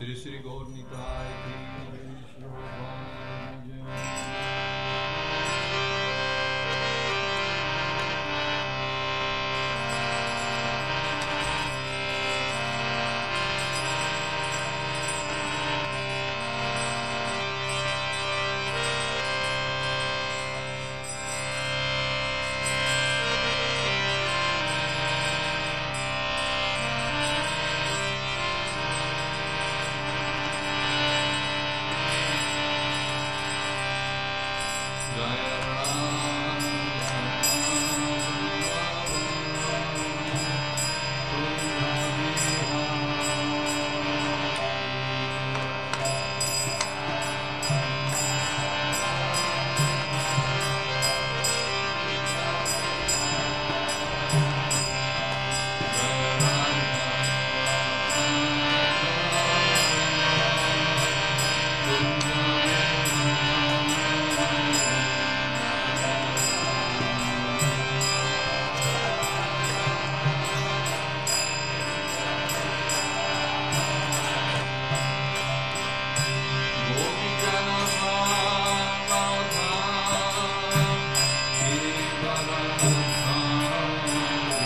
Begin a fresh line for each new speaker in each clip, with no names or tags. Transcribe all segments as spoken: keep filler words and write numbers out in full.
Shri Shri Gaur Nitai Ki Shobha Shri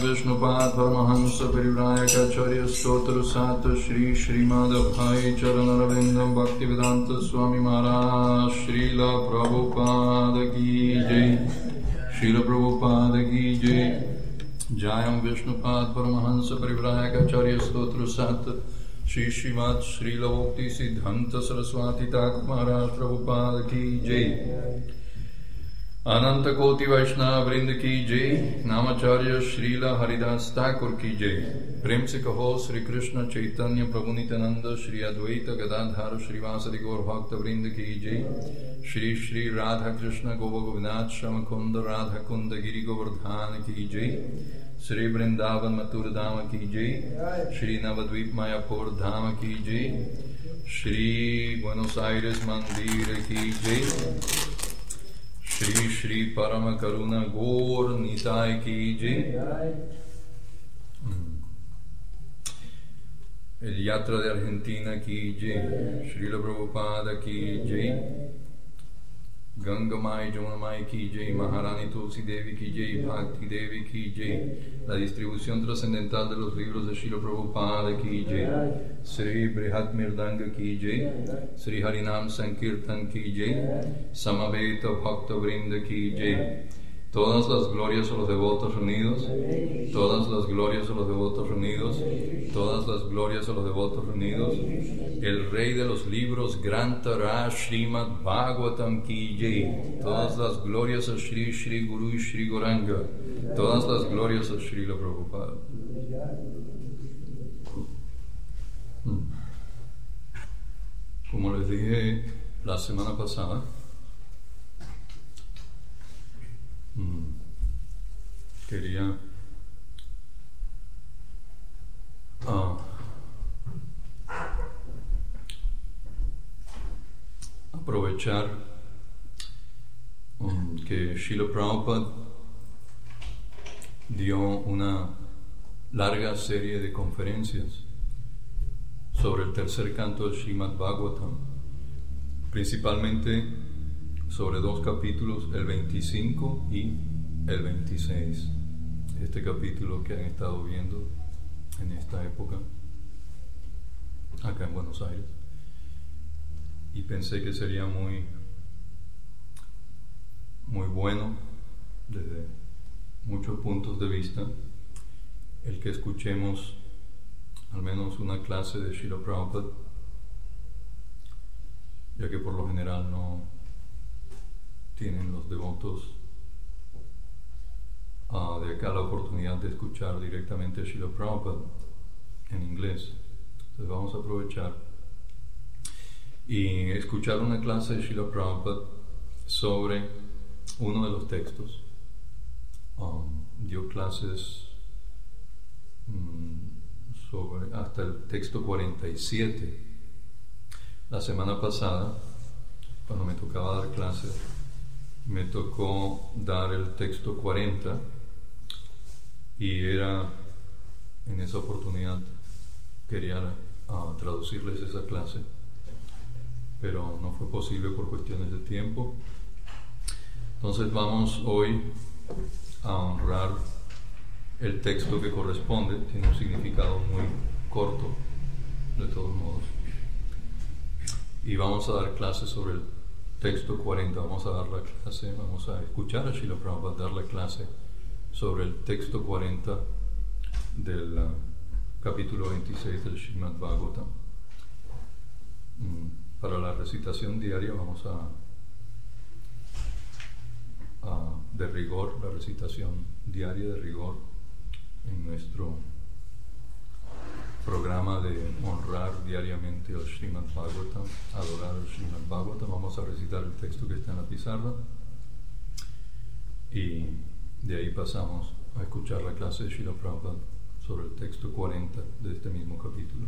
Vishnupad Paramahansa Parivrayaka Acharya Stotra Sata Shri Srimad Abhay Charanarvindam Bhaktivedanta Swami Maharaj Srila Prabhupada Ki Jai Srila Prabhupada Ki Jai Jayam Vishnupad Paramahansa Parivrayaka Acharya Stotra Sata Shri Srimad Srila Bhakti Siddhanta Saraswati Thakur Maharaj Prabhupada Ki Jai Ananta Koti Vaishnava Vrinda Ki Jai Namacharya Srila Haridas Thakur Ki Jai Prem se kaho Sri Krishna Chaitanya Prabhu Nityananda Shri Advaita Gadadhara Shri Vasadi Gaur Bhakta Vrinda Ki Jai Shri Shri Radha Krishna Gopa Govinath Shamakunda Radha Kunda Giri Govardhana Ki Jai Shri Vrindavan Mathura Dhama Ki Jai Shri Navadvip Mayapur Dhama Ki Jai Shri Buenos Aires Mandir Ki Jai Shri Shri Parama Karuna Gaur Nitai Ki Jai. El Yatra de Argentina Ki Jai. Srila Prabhupada Ki Jai. Gangamai Jamunamai Ki Jai. Maharani Tulsi Devi Ki Jai. Bhakti Devi Ki Jai. La distribución trascendental de los libros de Srila Prabhupada Ki Jai. Sri Brihat Mirdanga Ki Jai, Sri Harinam Sankirtan Ki Jai, Samaveta Bhakta Vrinda Ki Jai. Todas las glorias a los devotos reunidos, todas las glorias a los devotos reunidos, todas las glorias a los devotos reunidos. El rey de los libros, Grantara Srimad Bhagavatam Ki Jai. Todas las glorias a Shri Shri Guru y Shri Goranga. Todas las glorias a Srila Prabhupada. Como les dije la semana pasada, quería uh, aprovechar um, que Srila Prabhupada dio una larga serie de conferencias sobre el tercer canto del Srimad Bhagavatam, principalmente sobre dos capítulos, el veinticinco y el veintiséis. Este capítulo que han estado viendo en esta época, acá en Buenos Aires. Y pensé que sería muy, muy bueno, desde muchos puntos de vista, el que escuchemos al menos una clase de Srila Prabhupada, ya que por lo general no tienen los devotos uh, de acá la oportunidad de escuchar directamente a Srila Prabhupada en inglés. Entonces vamos a aprovechar y escuchar una clase de Srila Prabhupada sobre uno de los textos. Um, dio clases um, sobre hasta el texto cuarenta y siete. La semana pasada, cuando me tocaba dar clases, me tocó dar el texto cuarenta y era en esa oportunidad quería uh, traducirles esa clase, pero no fue posible por cuestiones de tiempo. Entonces vamos hoy a honrar el texto que corresponde. Tiene un significado muy corto, de todos modos, y vamos a dar clases sobre el texto cuarenta. Vamos a dar la clase, vamos a escuchar a Srila Prabhupada dar la clase sobre el texto cuarenta del uh, capítulo veintiséis del Srimad Bhagavatam. Mm, para la recitación diaria vamos a, a de rigor, la recitación diaria de rigor en nuestro programa de honrar diariamente al Srimad Bhagavatam, adorar al Srimad Bhagavatam. Vamos a recitar el texto que está en la pizarra y de ahí pasamos a escuchar la clase de Srila Prabhupada sobre el texto cuarenta de este mismo capítulo.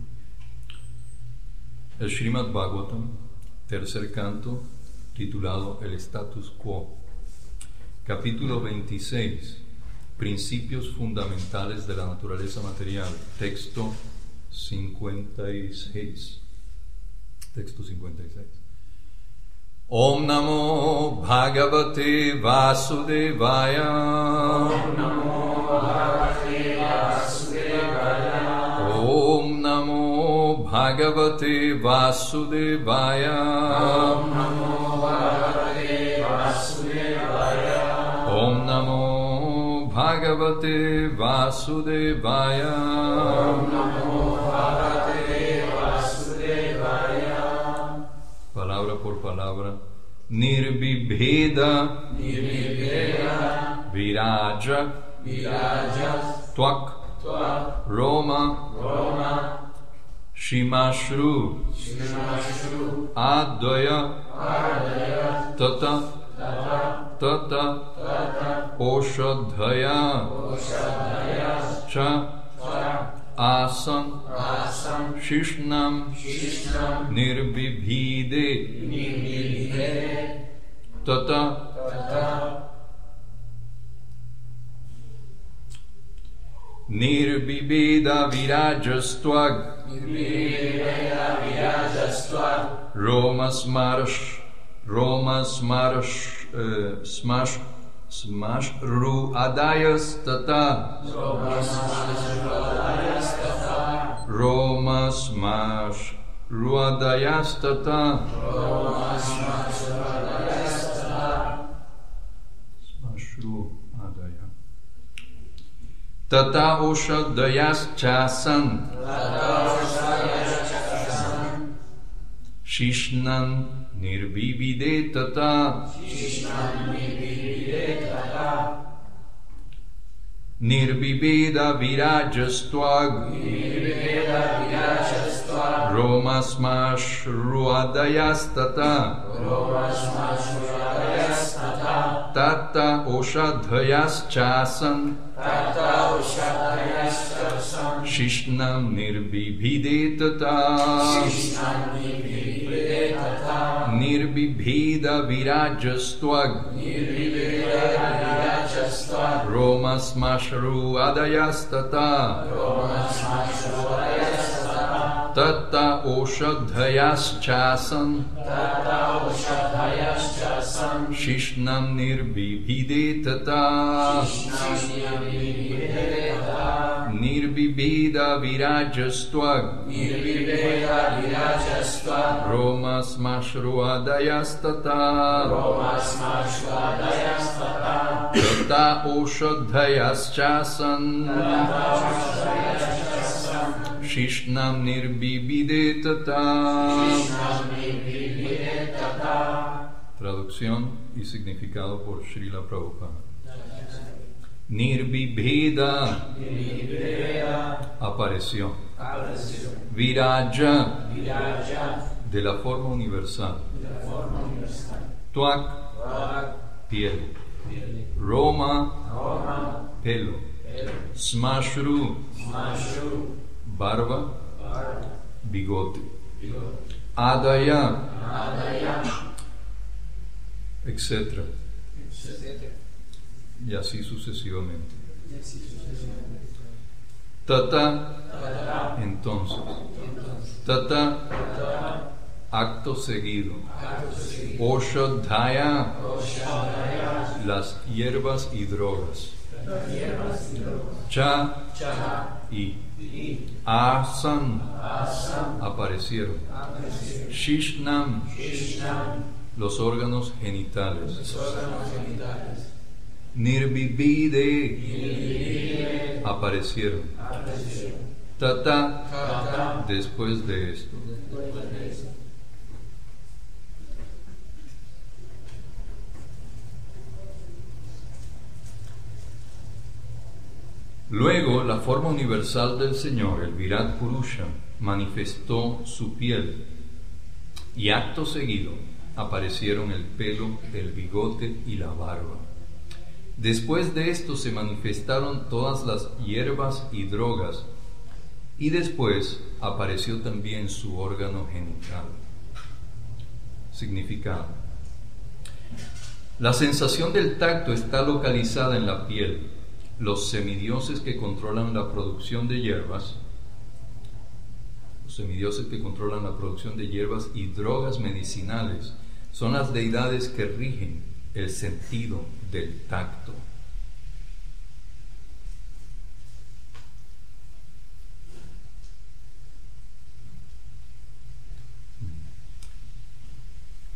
El Srimad Bhagavatam, tercer canto, titulado El Status Quo, capítulo veintiséis, Principios fundamentales de la naturaleza material, texto cincuenta y seis. Texto cincuenta y seis. Om Namo Bhagavate Vasudevaya.
Om Namo Bhagavate
Om Namo Bhagavate Vasudevaya.
Om Namo Bhagavate Vasudevaya.
Om Namo Bhagavate Vasudevaya.
Om Namo Bhagavate Vasudevaya.
Palabra por palabra. Nirbibheda,
Nirbibheda,
Viraja,
Viraja,
Twak,
Twak,
Roma,
Roma,
Shimashru,
Shimashru,
Adaya,
Adaya,
Tata,
Tata,
Tata,
Tata,
Oshadhaya,
Oshadhaya,
Cha,
Cha,
Asan,
Asam,
Shishnam,
Shishnam,
Nirbibhide,
Nirbibhede,
Tata,
Tata,
Nirbibheda Virajastwag,
Nirbibheda Virajastva,
Roma Smarsh, Roma Smarsh, uh, Smash, Smash Ru Adayas Tata,
Roma Smash Tata,
Roma Smash Ru Adayas Tata,
Roma Smash Tata,
Smash Ru Adaya, Tata Oshadayas Chasan, Shishnan Nirbibhide Tata, Nirbibheda Virajastwag, Roma Smash Ruadayas Tata, Tata Oshadhayas Chasan, Shishnam Nirbibhide Tata, Nirbibheda Virajastwag, Roma Smashru Adayas Tata, Tata Oshadhayas Chasan, Shishnam Nirbibhide Tata, Nirbibheda Virajastwag, Roma Smashru Adayas Tata, Tata Oshadhayas Chasan, Shishnam Nirbibhide Tata. Traducción y significado por Srila Prabhupada. Nirbibheda apareció. Viraja de la forma universal. Twak piel. Roma pelo. Smashru barba, bigote. Adaya, etcétera. Y así sucesivamente. Tata, entonces. Tata, acto seguido. Oshadhaya, las hierbas y drogas. Cha y Asan aparecieron. Shishnam, los órganos genitales. Nirbibhide aparecieron. Tata, después de esto. Luego, la forma universal del Señor, el Virat Purusha, manifestó su piel y acto seguido aparecieron el pelo, el bigote y la barba. Después de esto se manifestaron todas las hierbas y drogas y después apareció también su órgano genital. Significado: la sensación del tacto está localizada en la piel. Los semidioses que controlan la producción de hierbas, los semidioses que controlan la producción de hierbas y drogas medicinales, son las deidades que rigen el sentido del tacto.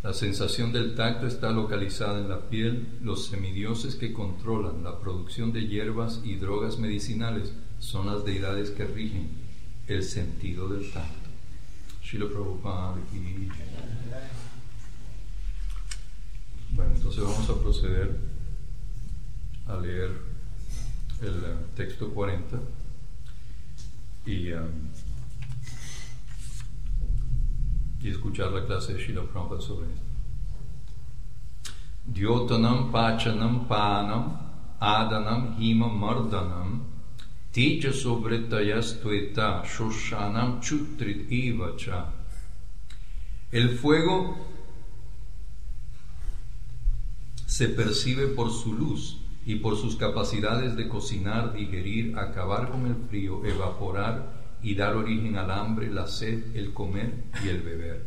La sensación del tacto está localizada en la piel. Los semidioses que controlan la producción de hierbas y drogas medicinales son las deidades que rigen el sentido del tacto. Srila Prabhupada ki jai. Bueno, entonces vamos a proceder a leer el uh, texto cuarenta y, um, y escuchar la clase de Srila Prabhupada sobre esto. Dyotanam pachanam panam adanam hima mardanam tejasobretayas tueta shoshanam chutrit ivacha. El fuego se percibe por su luz y por sus capacidades de cocinar, digerir, acabar con el frío, evaporar y dar origen al hambre, la sed, el comer y el beber.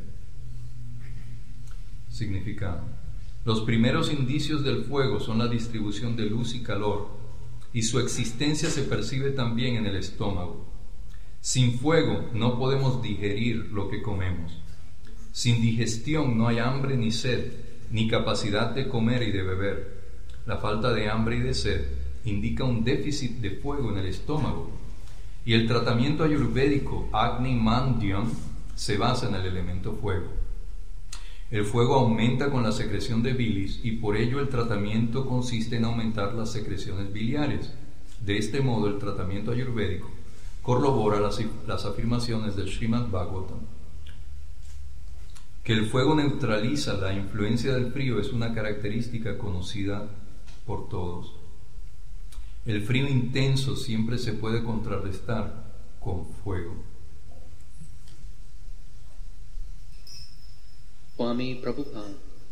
Significado: los primeros indicios del fuego son la distribución de luz y calor, y su existencia se percibe también en el estómago. Sin fuego no podemos digerir lo que comemos. Sin digestión no hay hambre ni sed, ni capacidad de comer y de beber. La falta de hambre y de sed indica un déficit de fuego en el estómago, y el tratamiento ayurvédico Agni Mandyan se basa en el elemento fuego. El fuego aumenta con la secreción de bilis, y por ello el tratamiento consiste en aumentar las secreciones biliares. De este modo, el tratamiento ayurvédico corrobora las, las afirmaciones del Srimad Bhagavatam. Que el fuego neutraliza la influencia del frío es una característica conocida por todos. El frío intenso siempre se puede contrarrestar con fuego.
Swami Prabhupada,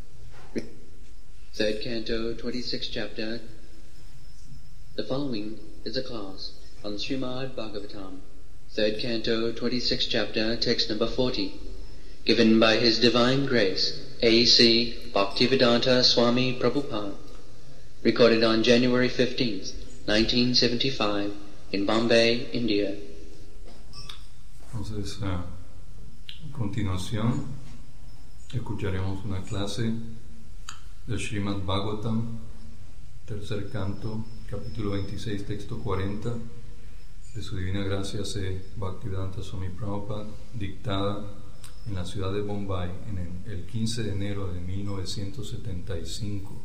third canto, twenty-sixth chapter. The following is a class on Srimad Bhagavatam, third canto, twenty-sixth chapter, text number forty, given by His Divine Grace, A C Bhaktivedanta Swami Prabhupada, recorded on January fifteenth, nineteen seventy-five, in Bombay, India.
Entonces, uh, a continuación, escucharemos una clase del Srimad Bhagavatam, tercer canto, capítulo veintiséis, texto cuarenta, de su Divina Gracia C. Bhaktivedanta Swami Prabhupada, dictada en la ciudad de Bombay en el quince de enero de mil novecientos setenta y cinco.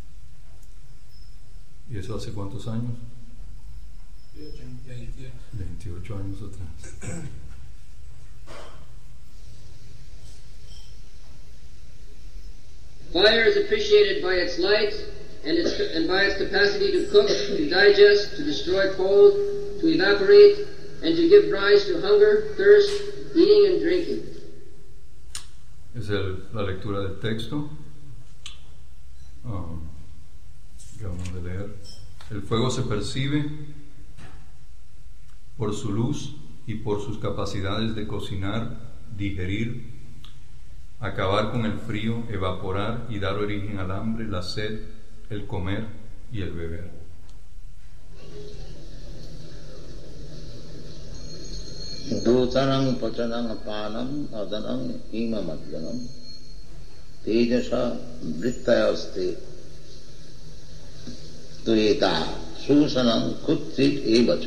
¿Y eso hace cuántos años? veintiocho años atrás.
Fire is appreciated by its light and, its, and by its capacity to cook, to digest, to destroy cold, to evaporate, and to give rise to hunger, thirst, eating and drinking.
Es el, la lectura del texto um, que vamos a leer. El fuego se percibe por su luz y por sus capacidades de cocinar, digerir, acabar con el frío, evaporar y dar origen al hambre, la sed, el comer y el beber.
Dutanam pachanam panam adanam himamadganam tejasa vrittayaste tueta susanam kutrit evacha.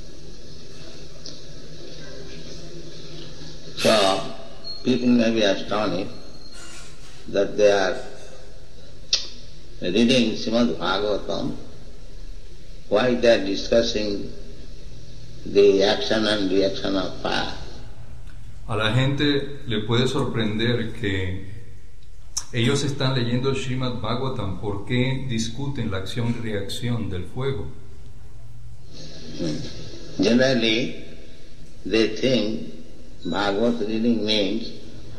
So, people may be astonished that they are reading Srimad Bhagavatam, why they are discussing the action and reaction of fire.
A la gente le puede sorprender que ellos están leyendo el Srimad Bhagavatam, ¿por qué discuten la acción y reacción del fuego?
Generally, they think Bhagavad reading means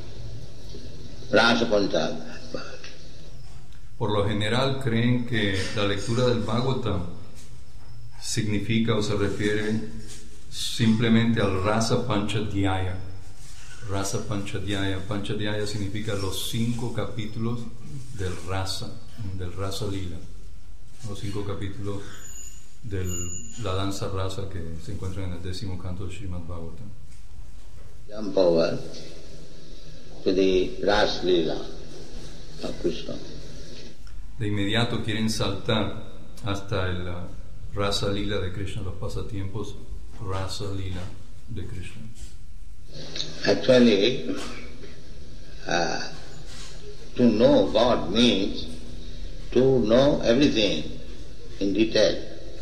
Rasa Panchadhyaya.
Por lo general creen que la lectura del Bhagavatam significa o se refiere simplemente al Rasa Panchadhyaya. Rasa Panchadhyaya. Panchadhyaya significa los cinco capítulos del Rasa, del Rasa Lila. Los cinco capítulos de la danza rasa que se encuentran en el décimo canto del Srimad Bhagavatam.
Jump over to the Ras Lila. of Krishna.
De inmediato quieren saltar hasta el uh, Rasa Lila de Krishna, los pasatiempos Rasa Lila de Krishna.
Actually, uh, to know God means to know everything in detail.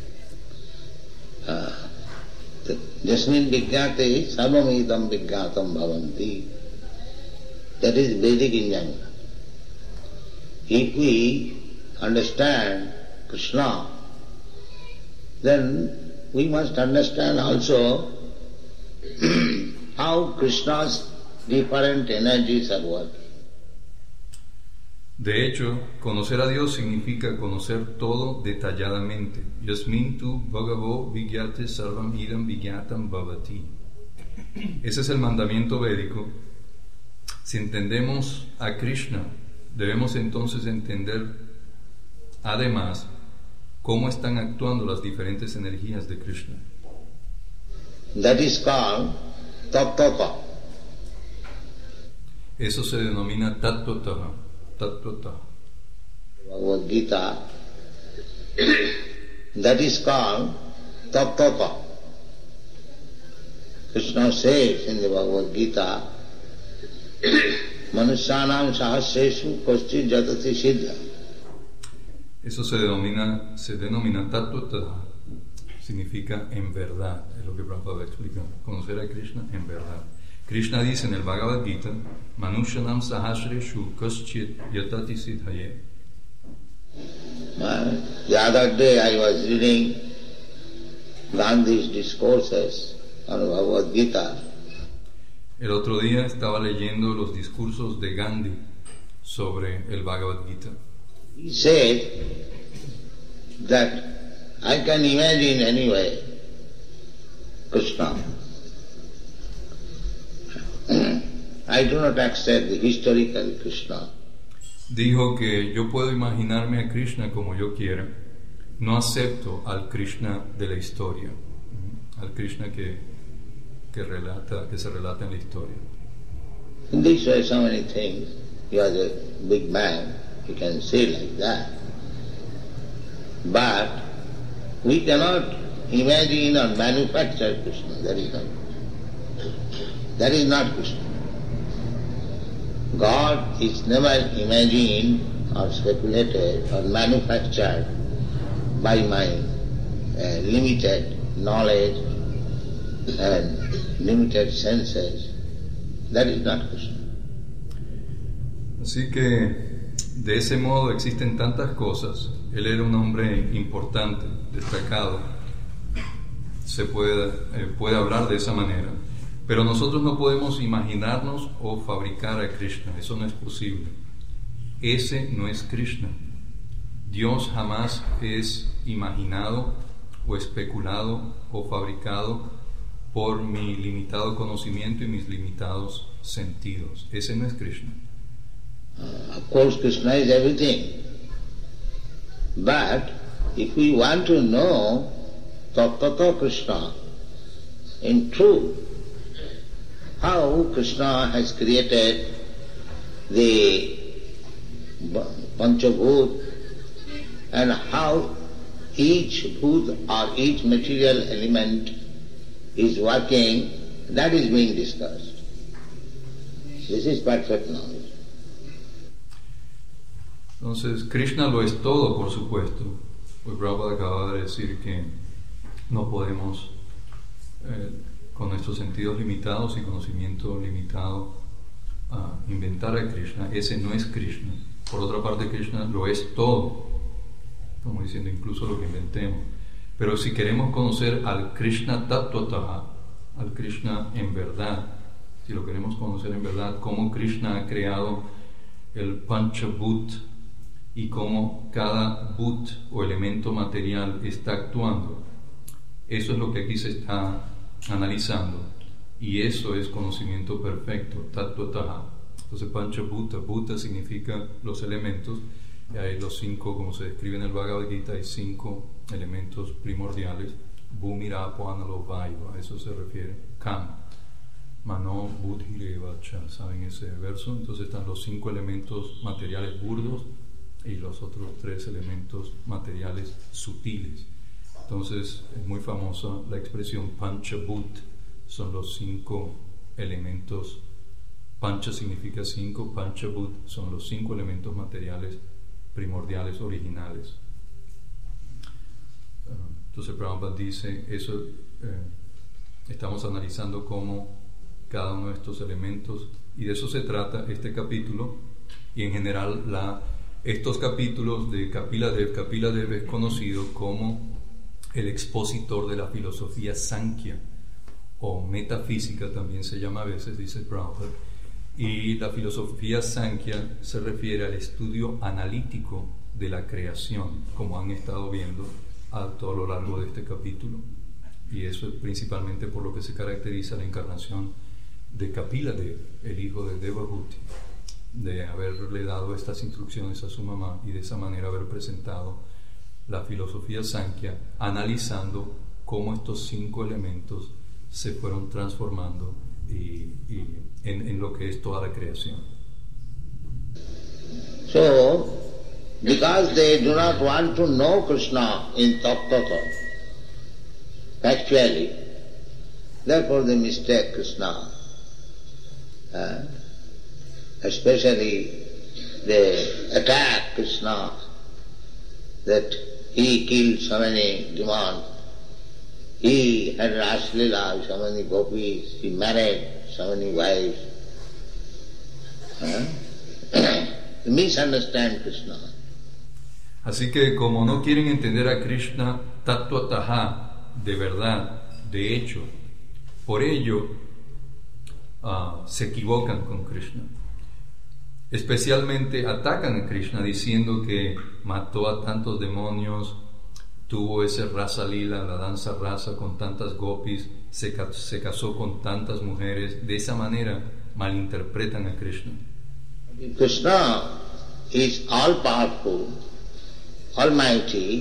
Uh, Jasmin Vijnate Sarvamidam Vijnatam Bhavanti. That is Vedic injunction. If we understand Krishna, then we must understand also how Krishna's different energies are working.
De hecho, conocer a Dios significa conocer todo detalladamente. Yasmin tu bhagavo vigyate sarvam idam vigyatam bhavati. Ese es el mandamiento védico. Si entendemos a Krishna, debemos entonces entender además cómo están actuando las diferentes energías de Krishna.
That is called tattva.
Eso se denomina tattvataha. Tattvataha.
Bhagavad Gita, that is called tattva. Krishna says in the Bhagavad Gita, Manusyanam sahasreshu koschit jatati siddha.
Eso se denomina, se denomina tattvataha. Significa en verdad, es lo que Prabhupada explica, conocer a Krishna en verdad. Krishna dice en el Bhagavad Gita, Manusyanam sahasreshu koschit yatati siddhaye.
The other day I was reading Gandhi's discourses on Bhagavad Gita.
El otro día estaba leyendo los discursos de Gandhi sobre el Bhagavad Gita.
He said that I can imagine anyway Krishna. I do not accept the historical Krishna.
Dijo que yo puedo imaginarme a Krishna como yo quiera, no acepto al Krishna de la historia, al Krishna que, que, relata, que se relata en la historia.
In this way, so many things. You are a big man, you can say like that. But we cannot imagine or manufacture Krishna. That is not. That is not Krishna. God is never imagined or speculated or manufactured by my uh, limited knowledge and limited senses. That is not Krishna.
Así que de ese modo existen tantas cosas. Él era un hombre importante, destacado. Se puede, eh, puede hablar de esa manera. Pero nosotros no podemos imaginarnos o fabricar a Krishna, eso no es posible. Ese no es Krishna. Dios jamás es imaginado o especulado o fabricado por mi limitado conocimiento y mis limitados sentidos. Ese no es Krishna.
Uh, of course, Krishna is everything. But if we want to know Tattva Krishna in truth, how Krishna has created the Panchabhut and how each bhut or each material element is working, that is being discussed. This is perfect knowledge.
Entonces, Krishna lo es todo, por supuesto. Pues Prabhupada acaba de decir que no podemos eh, con nuestros sentidos limitados y conocimiento limitado a inventar a Krishna. Ese no es Krishna. Por otra parte, Krishna lo es todo, como diciendo incluso lo que inventemos. Pero si queremos conocer al Krishna Tattvataha, al Krishna en verdad, si lo queremos conocer en verdad, cómo Krishna ha creado el Panchabhut y cómo cada bhut o elemento material está actuando, eso es lo que aquí se está analizando, y eso es conocimiento perfecto, Tattvataha. Entonces Panchabhuta, bhuta significa los elementos, y hay los cinco, como se describe en el Bhagavad Gita, hay cinco elementos primordiales, Bhumirapo Analo Vayu, a eso se refiere Kama. Mano Buddhireva Cha, ¿saben ese verso? Entonces están los cinco elementos materiales burdos y los otros tres elementos materiales sutiles. Entonces es muy famosa la expresión Panchabhut, son los cinco elementos. Pancha significa cinco, Panchabhut son los cinco elementos materiales primordiales originales. Entonces Prabhupada dice, eso eh, estamos analizando cómo cada uno de estos elementos, y de eso se trata este capítulo, y en general la, estos capítulos de Kapila Dev, Kapila Dev es conocido como el expositor de la filosofía Sankhya, o metafísica también se llama a veces, dice Prabhupada, y la filosofía Sankhya se refiere al estudio analítico de la creación, como han estado viendo a todo lo largo de este capítulo, y eso es principalmente por lo que se caracteriza la encarnación de Kapila Dev, el hijo de Devahuti, de haberle dado estas instrucciones a su mamá y de esa manera haber presentado la filosofía Sankhya, analizando cómo estos cinco elementos se fueron transformando y, y en, en lo que es toda la creación.
So, because they do not want to know Krishna in Tattva, actually, therefore they mistake Krishna. Uh, especially they attack Krishna, that he killed so many demons, he had Raslila, so many gopis, he married so many wives. Uh, they misunderstand Krishna.
Así que como no quieren entender a Krishna tattva de verdad, de hecho, por ello Uh, se equivocan con Krishna, especialmente atacan a Krishna diciendo que mató a tantos demonios, tuvo ese rasa lila, la danza rasa con tantas gopis, se, ca- se casó con tantas mujeres. De esa manera malinterpretan a Krishna.
Krishna is all powerful, almighty,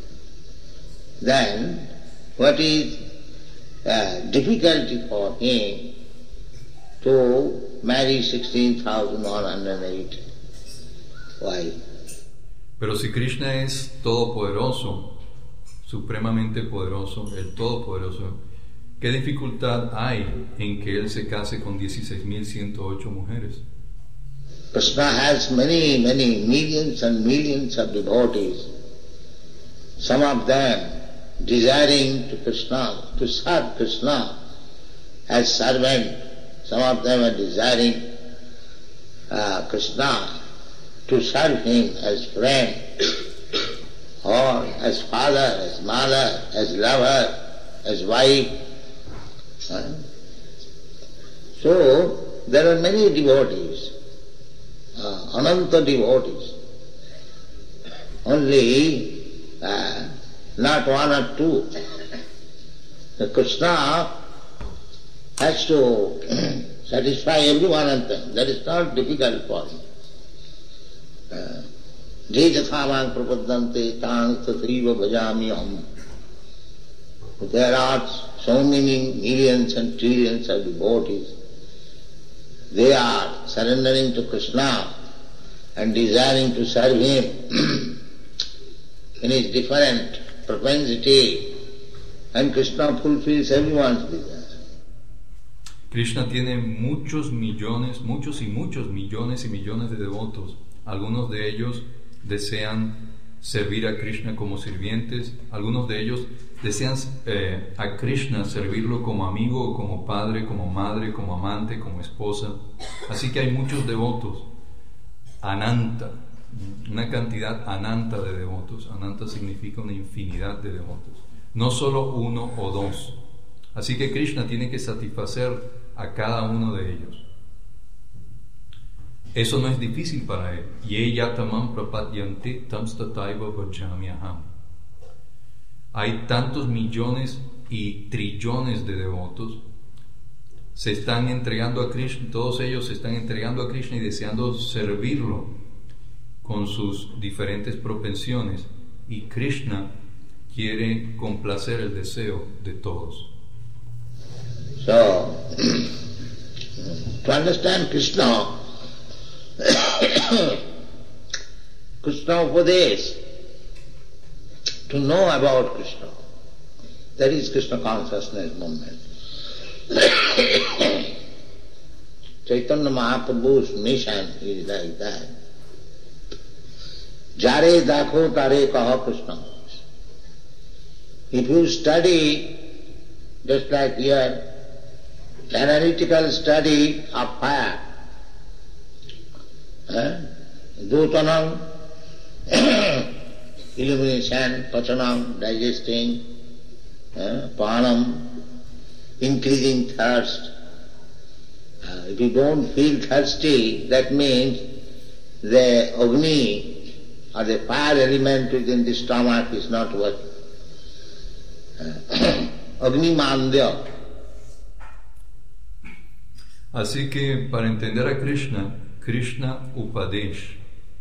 then what is uh, difficulty for him to marry sixteen thousand one hundred eight wives?
Pero si Krishna es todopoderoso, supremamente poderoso, el todopoderoso, ¿qué dificultad hay en que él se case con dieciséis mil ciento ocho mujeres?
Krishna has many, many millions and millions of devotees, some of them desiring to Krishna, to serve Krishna as servant. Some of them are desiring uh, Krishna to serve him as friend, or as father, as mother, as lover, as wife. Uh, so, there are many devotees, uh, ananta devotees, only uh, not one or two. The Krishna has to satisfy every one of them. That is not difficult for him. Jejathamang prapadante tang tathriva bhajami aham. There are so many millions and trillions of devotees. They are surrendering to Krishna and desiring to serve him in his different propensity, and Krishna fulfills everyone's desire.
Krishna tiene muchos millones, muchos y muchos millones y millones de devotos. Algunos de ellos desean servir a Krishna como sirvientes, algunos de ellos desean eh, a Krishna servirlo como amigo, como padre, como madre, como amante, como esposa. Así que hay muchos devotos. Ananta, una cantidad ananta de devotos. Ananta significa una infinidad de devotos, no solo uno o dos. Así que Krishna tiene que satisfacer a cada uno de ellos. Eso no es difícil para él. Ye yatamam prapadyanti tamstataiva vajamyaham. Hay tantos millones y trillones de devotos, se están entregando a Krishna, todos ellos se están entregando a Krishna y deseando servirlo con sus diferentes propensiones, y Krishna quiere complacer el deseo de todos.
So, To understand Krishna, Krishna Upadesh, to know about Krishna, that is Krishna consciousness movement. Chaitanya Mahaprabhu's mission is like that. Jare dakho tare kaha Krishna. If you study, just like here, analytical study of fire, eh? Dutanam, illumination, pachanam, digesting, eh? Panam, increasing thirst. Uh, if you don't feel thirsty, that means the Agni or the fire element within the stomach is not working. Uh, Agni Mandya.
Así que para entender a Krishna, Krishna Upadesh.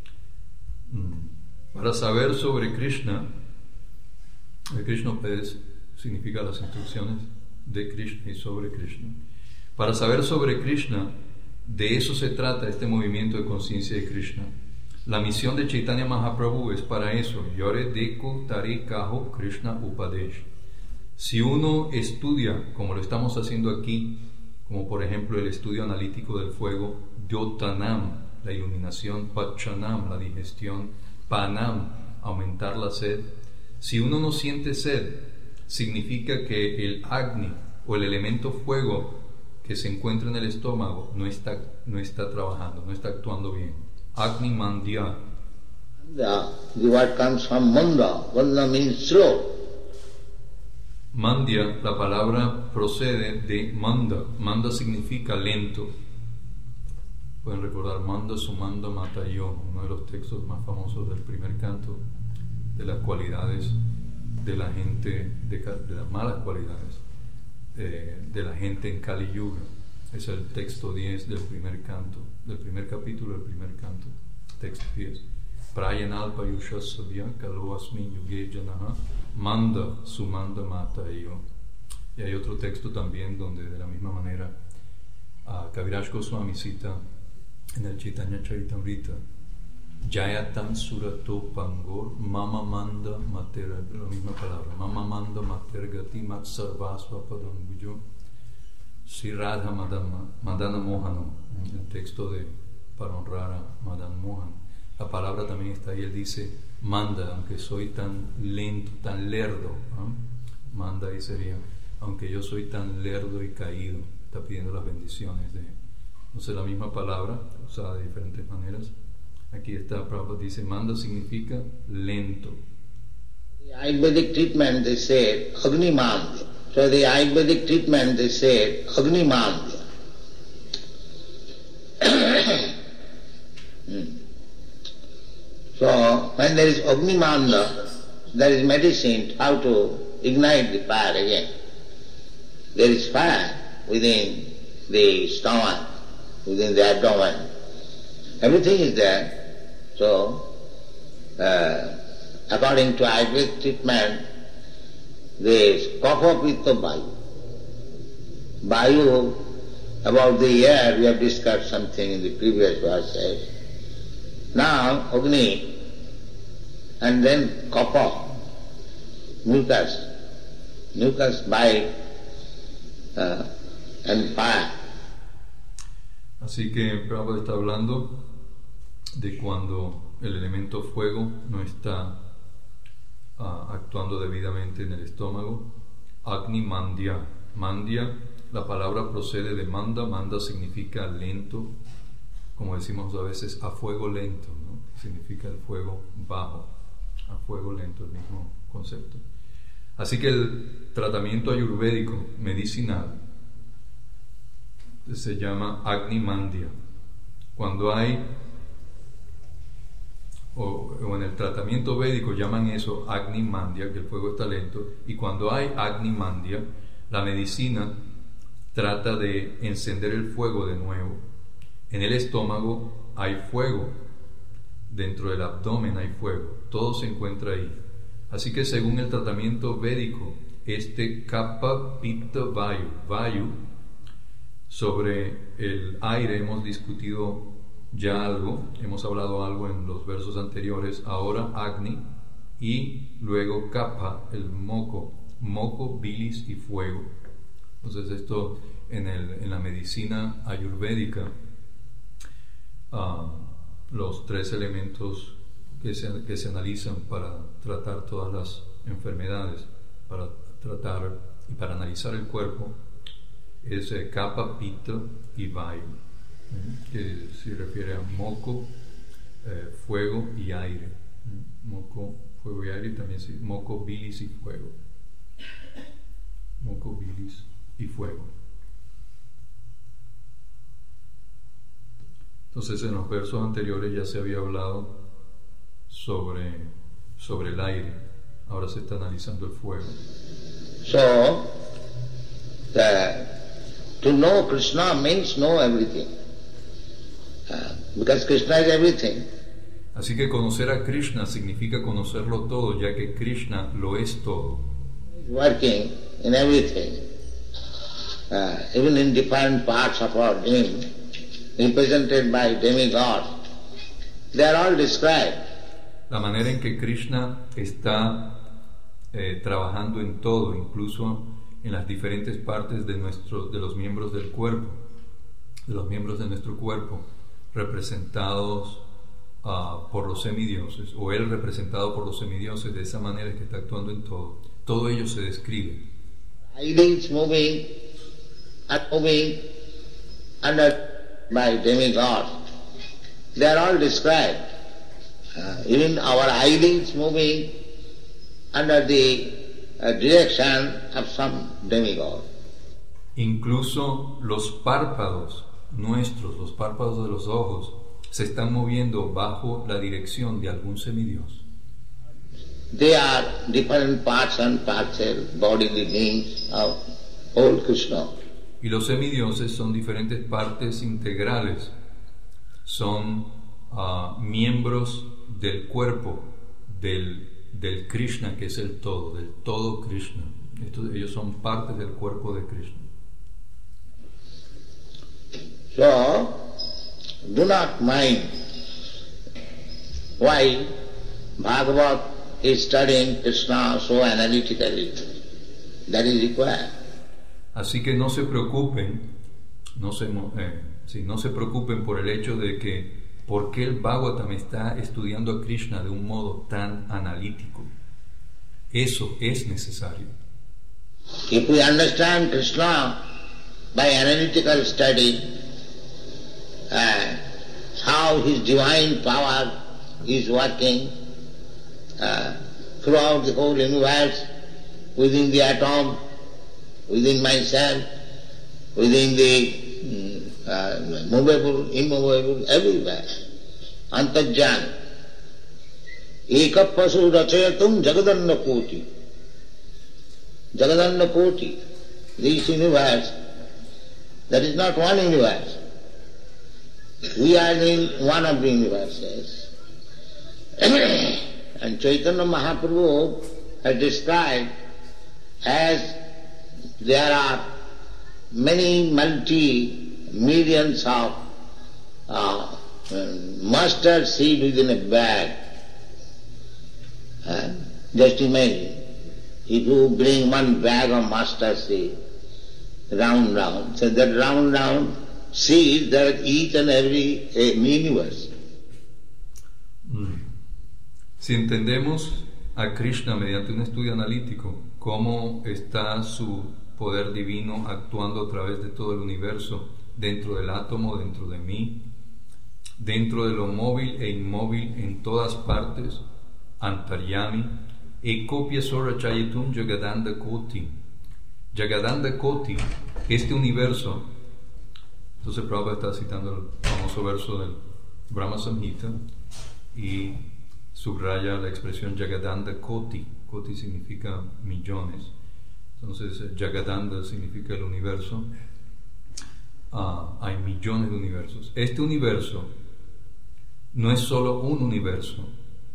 Para saber sobre Krishna, Krishna Upadesh significa las instrucciones de Krishna y sobre Krishna. Para saber sobre Krishna, de eso se trata este movimiento de conciencia de Krishna. La misión de Chaitanya Mahaprabhu es para eso. Yore Deku Tare Kaho Krishna Upadesh. Si uno estudia, como lo estamos haciendo aquí, como por ejemplo el estudio analítico del fuego, Dyotanam, la iluminación, Pachanam, la digestión, Panam, aumentar la sed. Si uno no siente sed, significa que el Agni o el elemento fuego que se encuentra en el estómago no está, no está trabajando, no está actuando bien. Agni Mandya.
The, the word comes from Manda. Manda means slow.
Mandya, la palabra procede de Manda. Manda significa lento. Pueden recordar Manda Sumanda Matayo, uno de los textos más famosos del primer canto, de las cualidades de la gente, de, de las malas cualidades eh, de la gente en Kali Yuga. Es el texto diez del primer canto, del primer capítulo del primer canto, texto diez. Prayanalpa Yushasabhya Kalo Asmi Yuge Janaha Manda Sumanda Matayo. Y hay otro texto también donde de la misma manera uh, Kaviraj Goswami cita en el Chaitanya Charitamrita Jayatam Surato Pangor Mama Manda Mater, la misma palabra, Mama Manda Mater Gati Mat Sarvasva Padam Gujo Sri Radha Madana, Madana Mohano, el texto de para honrar a Madan Mohan. La palabra también está ahí, él dice Manda, aunque soy tan lento, tan lerdo, ¿eh? Manda ahí sería, aunque yo soy tan lerdo y caído, está pidiendo las bendiciones de, no sé, la misma palabra usada de diferentes maneras. Aquí está, Prabhupada dice, Manda significa lento.
The Ayurvedic treatment they said Agni Mandya. So the Ayurvedic treatment they said Agni Mandya. hmm. So when there is Agni Mandya, there is medicine how to ignite the fire again. There is fire within the stomach, within the abdomen. Everything is there. So, uh, according to Ayurvedic treatment, there is Kapha Pitta Vayu. Vayu, about the air, we have discussed something in the previous verses. Now, Agni, and then Kapha, mucus, mucus bite, uh, and fire.
Así que Prabhupada está hablando de cuando el elemento fuego no está uh, actuando debidamente en el estómago. Agni Mandya. Mandya, la palabra procede de Manda. Manda significa lento, como decimos a veces, a fuego lento, ¿no? Significa el fuego bajo, a fuego lento, el mismo concepto. Así que el tratamiento ayurvédico medicinal se llama Agni Mandya. Cuando hay, o, o en el tratamiento védico llaman eso Agni Mandya, que el fuego está lento, y cuando hay Agni Mandya, la medicina trata de encender el fuego de nuevo. En el estómago hay fuego, dentro del abdomen hay fuego, todo se encuentra ahí. Así que según el tratamiento védico, este Kapha Pitta Vayu, Vayu Sobre el aire hemos discutido ya algo, hemos hablado algo en los versos anteriores. Ahora Agni y luego Kapha, el moco, moco, bilis y fuego. Entonces esto en, el, en la medicina ayurvédica, uh, los tres elementos que se, que se analizan para tratar todas las enfermedades, para tratar y para analizar el cuerpo, es eh, Kapha, Pitta y Vayu, ¿eh? que se refiere a moco, eh, fuego y aire. ¿eh? Moco, fuego y aire, y también sí, moco, bilis y fuego. Moco, bilis y fuego. Entonces en los versos anteriores ya se había hablado sobre, sobre el aire, ahora se está analizando el fuego.
So, the, to know Krishna means know everything, uh, because Krishna is everything.
Así que conocer a Krishna significa conocerlo todo, ya que Krishna lo es todo.
Working in everything, uh, even in different parts of our being, represented by demigods, they are all described.
La manera en que Krishna está eh, trabajando en todo, incluso en las diferentes partes de, nuestro, de los miembros del cuerpo, de los miembros de nuestro cuerpo, representados uh, por los semidioses, o él representado por los semidioses, de esa manera es que está actuando en todo. Todo ello se describe.
Eyelids moving and moving under by demigods, they are all described. Uh, even our eyelids moving under the uh, direction of some demigod.
Incluso los párpados nuestros, los párpados de los ojos, se están moviendo bajo la dirección de algún semidios.
They are different parts and parcel bodily beings of old Krishna.
Y los semidioses son diferentes partes integrales, son uh, miembros del cuerpo del, del Krishna, que es el todo, del todo Krishna. Estos, ellos son partes del cuerpo de Krishna.
So, do not mind why Bhagavat is studying Krishna so analytically. That is required.
Así que no se preocupen, no se, eh, sí, no se preocupen por el hecho de que por qué el Bhagavatam está estudiando a Krishna de un modo tan analítico. Eso es necesario.
If we understand Krishna by analytical study, uh, how his divine power is working uh, throughout the whole universe, within the atom, within myself, within the uh, movable, immovable, everywhere. Antajjan. Ekapasu rachayatum jagadanna koti. Jagadanna koti. This universe, that is not one universe. We are in one of the universes. And Chaitanya Mahaprabhu has described as there are many multi millions of uh, mustard seed within a bag. Uh, just imagine, if you bring one bag of mustard seed, round round, so that round round seed, there is each and every uh, universe.
Mm. Si entendemos a Krishna mediante un estudio analítico, cómo está su poder divino actuando a través de todo el universo, dentro del átomo, dentro de mí, dentro de lo móvil e inmóvil en todas partes, Antaryami, Ekopya Sorachayetum Jagadanda Koti. Jagadanda Koti, este universo. Entonces Prabhupada está citando el famoso verso del Brahma Samhita y subraya la expresión Jagadanda Koti. Koti significa millones. Entonces Jagadanda significa el universo. Ah, hay millones de universos. Este universo no es solo un universo.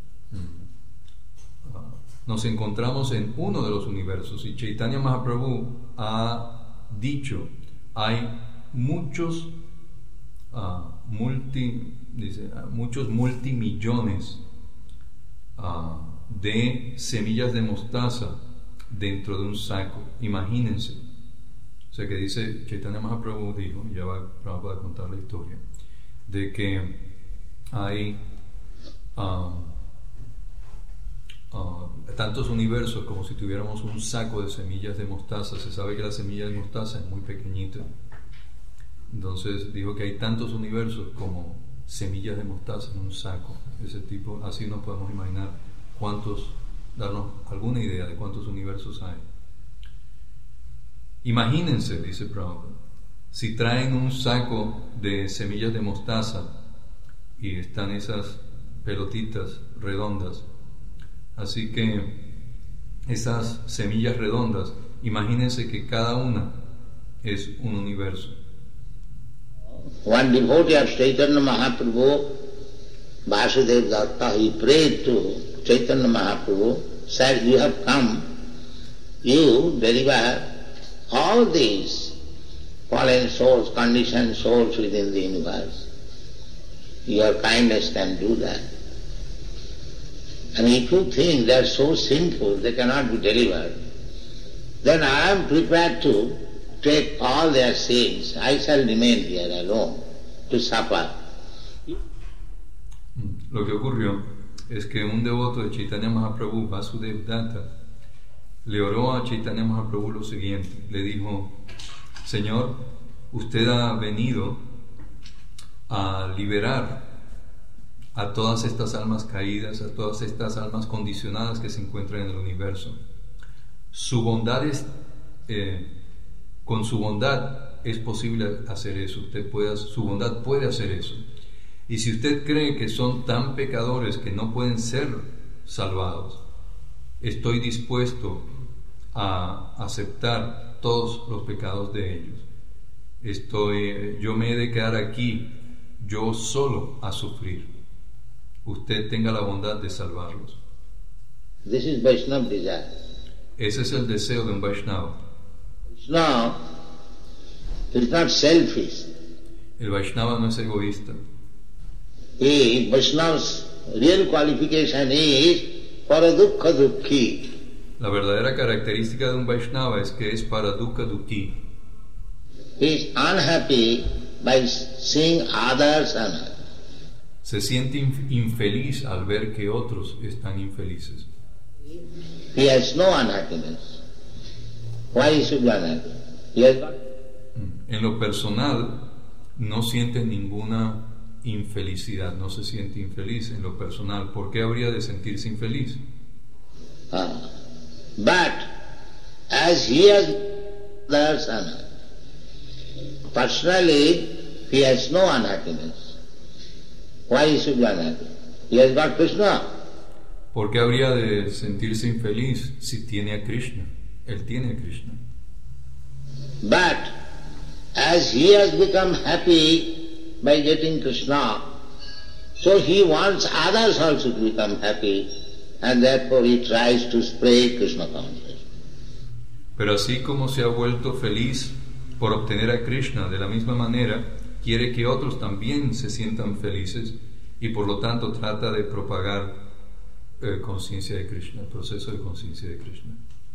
Ah, nos encontramos en uno de los universos y Chaitanya Mahaprabhu ha dicho, hay muchos uh, multi, dice, uh, muchos multimillones uh, de semillas de mostaza dentro de un saco. Imagínense. O sea que dice, Chaitanya Mahaprabhu dijo, ya va a contar la historia, de que hay uh, uh, tantos universos como si tuviéramos un saco de semillas de mostaza. Se sabe que la semilla de mostaza es muy pequeñita. Entonces dijo que hay tantos universos como semillas de mostaza en un saco. Ese tipo, así nos podemos imaginar cuántos, darnos alguna idea de cuántos universos hay. Imagínense, dice Prabhupada, si traen un saco de semillas de mostaza y están esas pelotitas redondas, así que esas semillas redondas, imagínense que cada una es un universo.
One devotee of Chaitanya Mahaprabhu, Vasudev Datta, he prayed to Chaitanya Mahaprabhu, said, you have come, you deliver all these fallen souls, conditioned souls within the universe. Your kindness can do that. And if you think they are so sinful, they cannot be delivered, then I am prepared to take all their sins. I shall remain here alone to suffer.
Lo que ocurrió es que un devoto de Chaitanya Mahaprabhu, Vasudev Datta, le oró a Chaitanya Mahaprabhu lo siguiente, le dijo, Señor, usted ha venido a liberar a todas estas almas caídas, a todas estas almas condicionadas que se encuentran en el universo. Su bondad es, eh, con su bondad es posible hacer eso, usted puede, su bondad puede hacer eso. Y si usted cree que son tan pecadores que no pueden ser salvados, estoy dispuesto a aceptar todos los pecados de ellos. Estoy, yo me he de quedar aquí, yo solo, a sufrir. Usted tenga la bondad de salvarlos.
This is Vaishnava desire.
Ese es el deseo de un Vaishnava.
Vaishnava is not selfish.
El Vaishnava no es egoísta.
He, Vaishnava's real qualification is paradukha dukhi.
La verdadera característica de un Vaishnava es que es paradukha dukhi.
He is unhappy by seeing others unhappy.
Se siente infeliz al ver que otros están infelices.
He has no unhappiness. Why he should be unhappy? He has got...
En lo personal, no siente ninguna infelicidad, no se siente infeliz en lo personal. ¿Por qué habría de sentirse infeliz?
Uh, but as he has others unhappy, personally he has no unhappiness. Why he should be unhappy? He has got Krishna.
¿Por qué habría de sentirse infeliz si tiene a Krishna? Él tiene a Krishna.
But as he has become happy by getting Krishna, so he wants others also to become happy, and therefore he tries to spread Krishna consciousness.
Pero así como se ha vuelto feliz por obtener a Krishna, de la misma manera quiere que otros también se sientan felices y por lo tanto trata de propagar eh, conciencia de Krishna, el proceso de conciencia de Krishna.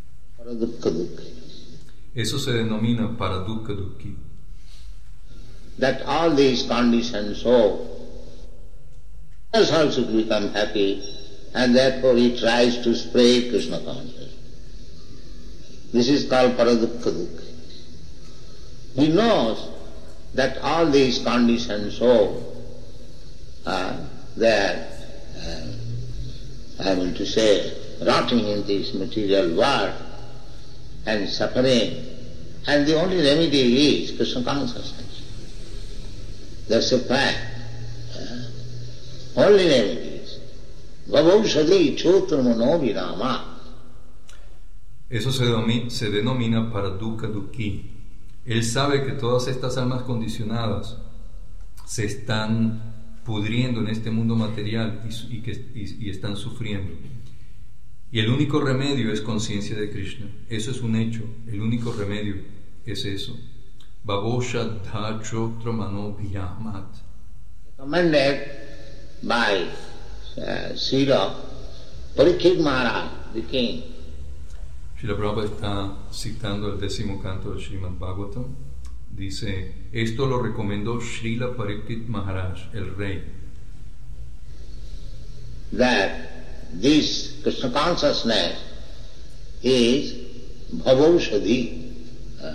Eso se denomina paradukha dukhi.
That all these conditions show others also to become happy, and therefore he tries to spread Krishna consciousness. This is called paradukha dukhi. He knows that all these conditions show uh, that uh, I mean to say rotting in this material world and suffering, and the only remedy is Krishna consciousness. That's a fact. Uh, only remedy is Vavaushadi Chotramo Virama.
Eso se, domi- se denomina paradukha dukhi. Él sabe que todas estas almas condicionadas se están pudriendo en este mundo material y, y, que, y, y están sufriendo. Y el único remedio es conciencia de Krishna. Eso es un hecho. El único remedio es eso. Baboshaddha Chotra Manobhiyamat.
Commanded by uh, Srila Parikshit Maharaj, the king.
Srila Prabhupada está citando el décimo canto del Srimad Bhagavatam. Dice, esto lo recomendó Srila Parikshit Maharaj, el rey.
That this Krishna consciousness is bhavaushadhi. Uh,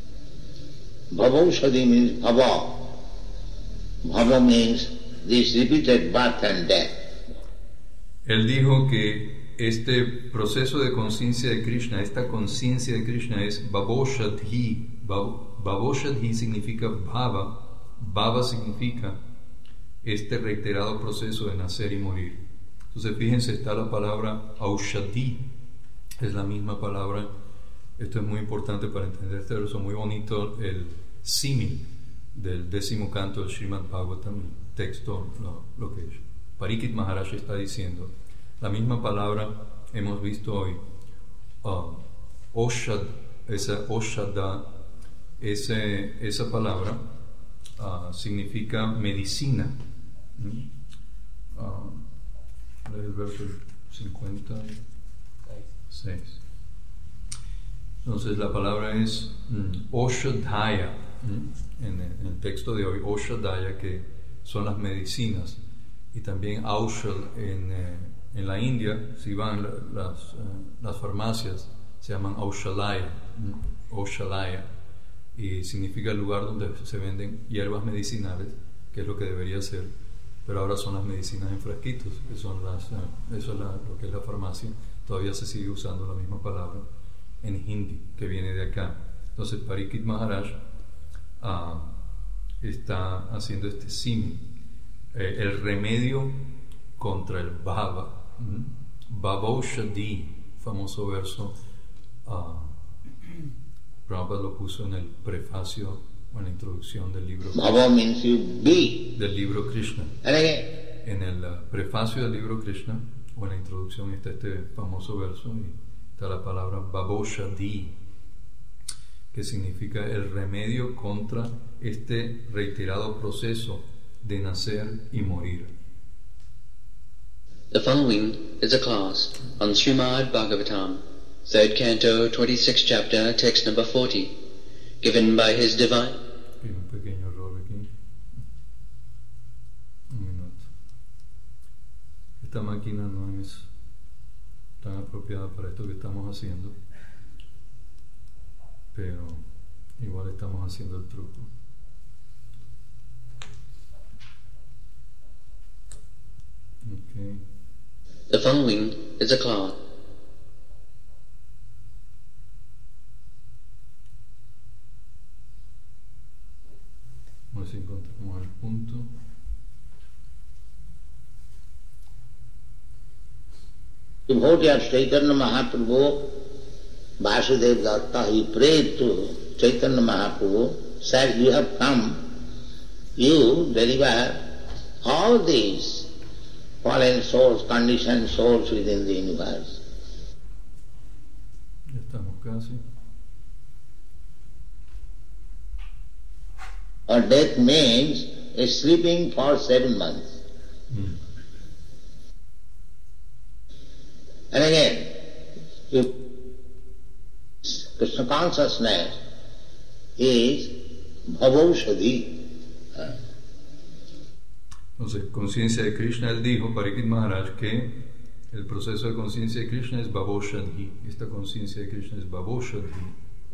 bhavaushadhi means bhava. Bhava means this repeated birth and death.
Él dijo que este proceso de conciencia de Krishna, esta conciencia de Krishna es bhavoshadhi. Bhavoshadhi significa bhava. Bhava significa este reiterado proceso de nacer y morir. Entonces fíjense, está la palabra aushadhi, es la misma palabra. Esto es muy importante para entender este verso, muy bonito el símil del décimo canto del Srimad Bhagavatam, el texto, lo, lo que Parikshit Maharaj está diciendo. La misma palabra hemos visto hoy, uh, oshad, esa oshada, ese, esa palabra uh, significa medicina. ¿Mm? Uh, el verso cincuenta y seis. Entonces la palabra es mm, Oshadhaya, mm, en, el, en el texto de hoy, Oshadhaya, que son las medicinas, y también Aushad en, eh, en la India, si van la, las, eh, las farmacias, se llaman Aushadaya, mm, Aushadaya, y significa el lugar donde se venden hierbas medicinales, que es lo que debería ser. Pero ahora son las medicinas en frasquitos, que son las, eso es la, lo que es la farmacia. Todavía se sigue usando la misma palabra en hindi, que viene de acá. Entonces Parikshit Maharaj uh, está haciendo este símil, eh, el remedio contra el bhava, ¿Mm? Bhavaushadhi, famoso verso, uh, Prabhupada lo puso en el prefacio, en la introducción del libro
Bhava means you be.
del libro Krishna.
And again,
En el uh, prefacio del libro Krishna, o en la introducción, está este famoso verso y está la palabra Bhavoshadhi, que significa el remedio contra este reiterado proceso de nacer y morir.
The following is a class on Srimad Bhagavatam, third canto, twenty-sixth chapter, text number forty, given by His Divine...
Hay un pequeño error aquí. Un minuto. Esta máquina no es tan apropiada para esto que estamos haciendo, pero igual estamos haciendo el truco. Okay.
The following is a class.
Vamos a encontramos el punto.
devotee of Chaitanya Mahaprabhu, Vasudeva Datta, he prayed to Chaitanya Mahaprabhu, said, you have come, you deliver all these fallen souls, conditioned souls within the universe.
Ya estamos casi.
Or death means a sleeping for seven months.
Mm.
And again, if Krishna consciousness is bhavaushadhi.
Entonces, conciencia de Krishna, él dijo, Parikshit Maharaj, que el proceso de conciencia de Krishna es Bhavoshadhi. Esta conciencia de Krishna es Bhavoshadhi.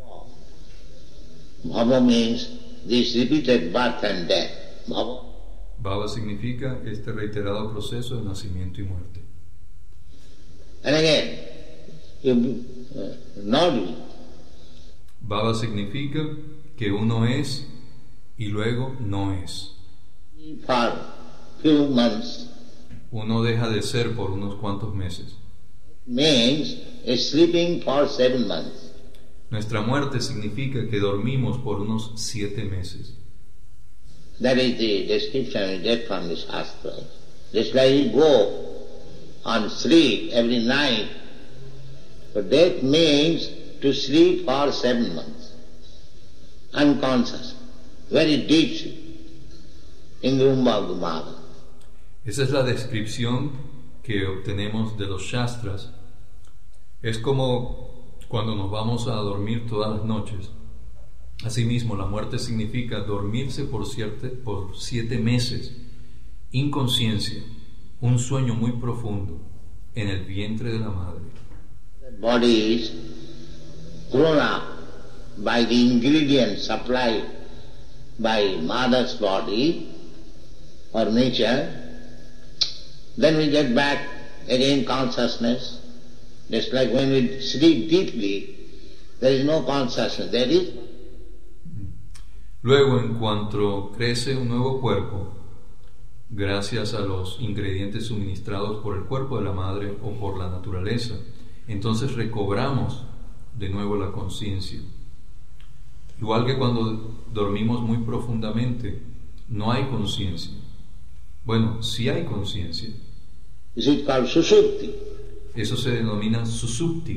Bhava means this repeated birth and death. Bhava.
Bhava significa este reiterado proceso de nacimiento y muerte.
And again, you uh, know,
Bhava significa que uno es y luego no es.
for few months
Uno deja de ser por unos cuantos meses.
means sleeping for seven months.
Nuestra muerte significa que dormimos por unos siete meses.
That is the description we get from the Shastra. Just like you go on sleep every night, but death means to sleep for seven months. unconscious, very deep in the womb of the mother.
Esa es la descripción que obtenemos de los Shastras. Es como cuando nos vamos a dormir todas las noches. Asimismo, la muerte significa dormirse por siete, por siete meses, inconsciencia, un sueño muy profundo en el vientre de la madre.
The body is grown up by the ingredients supplied by mother's body or nature. Then we get back again consciousness. Just like when we sleep deeply, there is no consciousness. There is.
Luego, en cuanto crece un nuevo cuerpo, gracias a los ingredientes suministrados por el cuerpo de la madre o por la naturaleza, entonces recobramos de nuevo la conciencia. Igual que cuando dormimos muy profundamente, no hay conciencia. Bueno, sí hay conciencia.
Is it called susupti?
Eso se denomina susupti.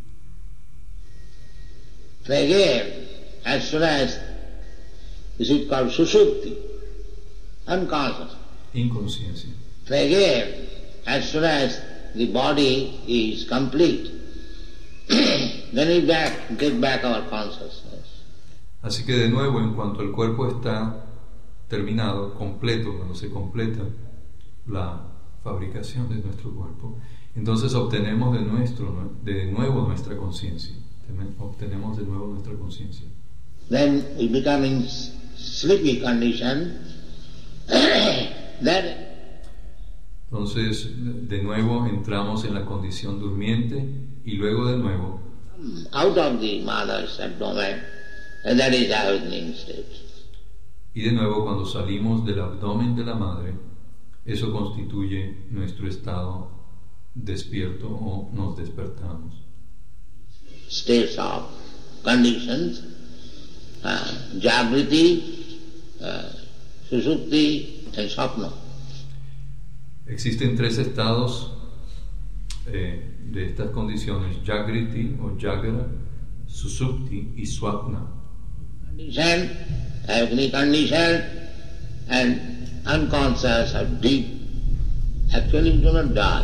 And again, as soon as is it called susupti, unconscious.
Inconsciencia.
And again, as soon as the body is complete, then we back, get back our consciousness.
Así que de nuevo, en cuanto el cuerpo está terminado, completo, cuando se completa la fabricación de nuestro cuerpo, entonces obtenemos de, nuestro, de nuevo nuestra conciencia. Obtenemos de nuevo nuestra conciencia.
Then we become in sleepy condition. Then
entonces, de nuevo entramos en la condición durmiente y luego de nuevo
out of the mother's abdomen, and that is awakening state.
Y de nuevo cuando salimos del abdomen de la madre, eso constituye nuestro estado despierto o nos despertamos.
States of conditions, uh, Jagriti, uh, Susupti and Swapna.
Existen tres estados eh, de estas condiciones: Jagriti o Jagra, Susupti y Swapna.
Condition, agni condition, and unconscious or deep. Actually, you do not die.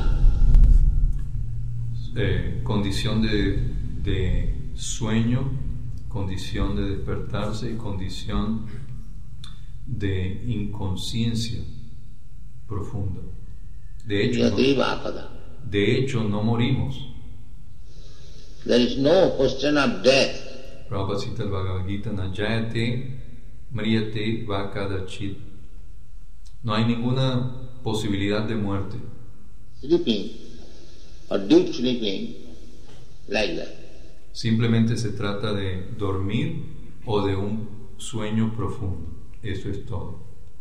Eh, condición de, de sueño, condición de despertarse y condición de inconsciencia profunda. De hecho, no, de hecho, no morimos.
There is no question of death.
Prabhupada cita el Bhagavad Gita: Najayate mriyate va kadachit. No hay ninguna posibilidad de muerte.
Sleeping or deep sleeping, like that.
Simplemente se trata de dormir o de un sueño profundo. Eso es todo.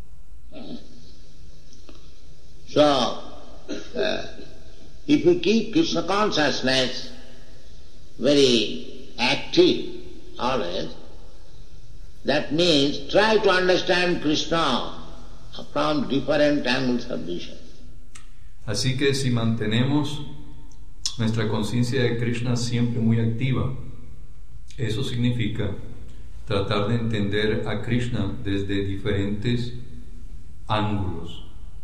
So, uh, if you keep Krishna consciousness very active always, that means try to understand Krishna from different angles of vision.
Así que si mantenemos nuestra conciencia de Krishna siempre muy activa, eso significa tratar de entender a Krishna desde diferentes ángulos.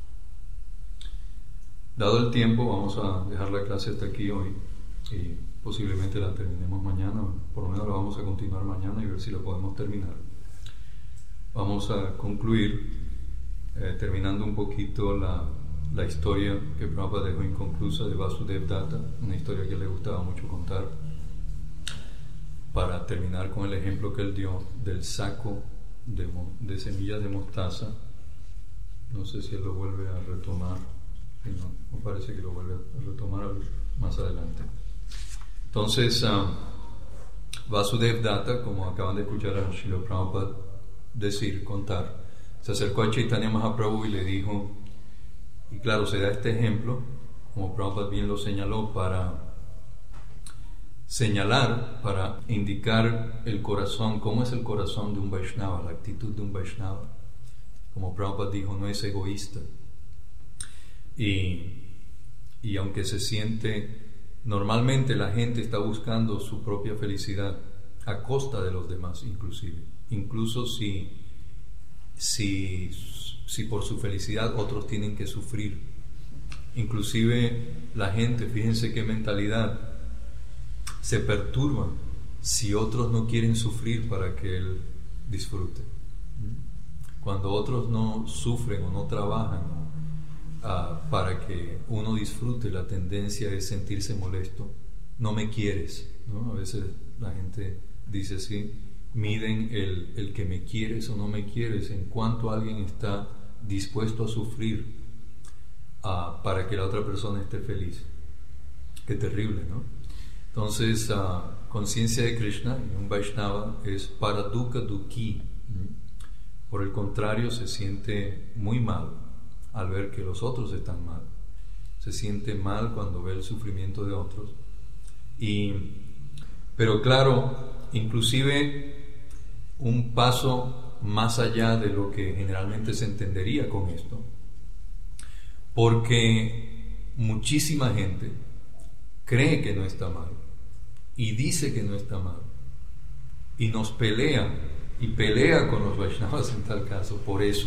Dado el tiempo, vamos a dejar la clase hasta aquí hoy y posiblemente la terminemos mañana, por lo menos la vamos a continuar mañana y ver si la podemos terminar. Vamos a concluir eh, terminando un poquito la, la historia que Prabhupada dejó inconclusa de Vasudev Datta, una historia que le gustaba mucho contar, para terminar con el ejemplo que él dio del saco de, de semillas de mostaza. No sé si él lo vuelve a retomar. No, me parece que lo vuelve a retomar más adelante. Entonces, um, Vasudev Datta, como acaban de escuchar a Srila Prabhupada decir, contar, se acercó a Chaitanya Mahaprabhu y le dijo, y claro, se da este ejemplo, como Prabhupada bien lo señaló, para señalar, para indicar el corazón, cómo es el corazón de un Vaishnava, la actitud de un Vaishnava. Como Prabhupada dijo, no es egoísta. Y, y aunque se siente, normalmente la gente está buscando su propia felicidad a costa de los demás inclusive. incluso si, si, si por su felicidad otros tienen que sufrir. Inclusive la gente, fíjense qué mentalidad, se perturba si otros no quieren sufrir para que él disfrute. Cuando otros no sufren o no trabajan uh, para que uno disfrute, la tendencia es sentirse molesto. No me quieres, ¿no? A veces la gente dice así, miden el, el que me quieres o no me quieres en cuanto alguien está dispuesto a sufrir uh, para que la otra persona esté feliz. Qué terrible, ¿no? Entonces, uh, conciencia de Krishna, un Vaishnava, es para dukkha dukhi. Por el contrario, se siente muy mal al ver que los otros están mal. Se siente mal cuando ve el sufrimiento de otros. Y, pero claro, inclusive un paso más allá de lo que generalmente se entendería con esto, porque muchísima gente cree que no está mal y dice que no está mal y nos pelea y pelea con los Vaishnavas en tal caso por eso.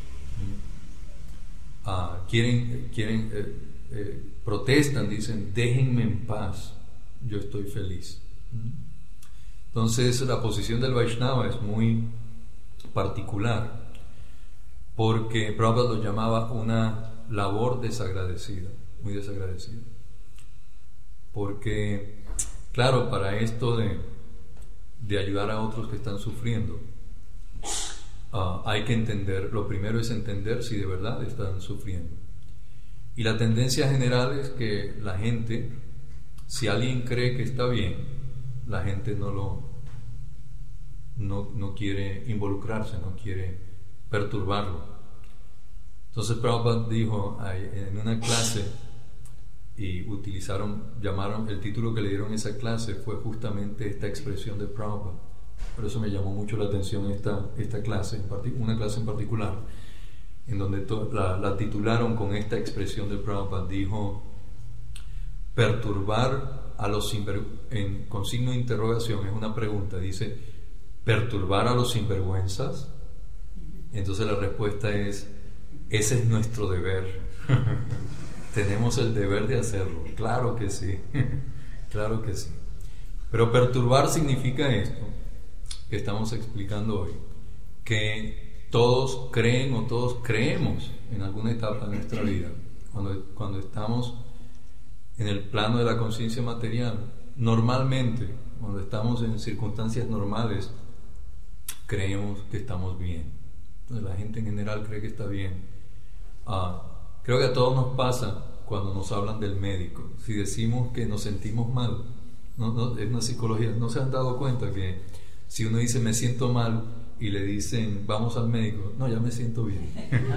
Ah, quieren, quieren eh, eh, protestan, dicen déjenme en paz, yo estoy feliz. Entonces la posición del Vaishnava es muy particular porque Prabhupada lo llamaba una labor desagradecida, muy desagradecida, porque claro, para esto de, de ayudar a otros que están sufriendo, uh, hay que entender, lo primero es entender si de verdad están sufriendo. Y la tendencia general es que la gente, si alguien cree que está bien, la gente no lo no, no quiere involucrarse, no quiere perturbarlo. Entonces Prabhupada dijo en una clase, y utilizaron, llamaron, el título que le dieron a esa clase fue justamente esta expresión de Prabhupada. Por eso me llamó mucho la atención esta, esta clase, una clase en particular, en donde to, la, la titularon con esta expresión de Prabhupada. Dijo, perturbar a los sinvergüenzas, con signo de interrogación, es una pregunta, dice, ¿perturbar a los sinvergüenzas? Entonces la respuesta es, ese es nuestro deber. Tenemos el deber de hacerlo, claro que sí, claro que sí. Pero perturbar significa esto que estamos explicando hoy, que todos creen o todos creemos en alguna etapa de nuestra vida, cuando, cuando estamos en el plano de la conciencia material, normalmente, cuando estamos en circunstancias normales, creemos que estamos bien. Entonces, la gente en general cree que está bien. Ah, Creo que a todos nos pasa cuando nos hablan del médico. Si decimos que nos sentimos mal, no, no, es una psicología. ¿No se han dado cuenta que si uno dice me siento mal y le dicen vamos al médico, no, ya me siento bien?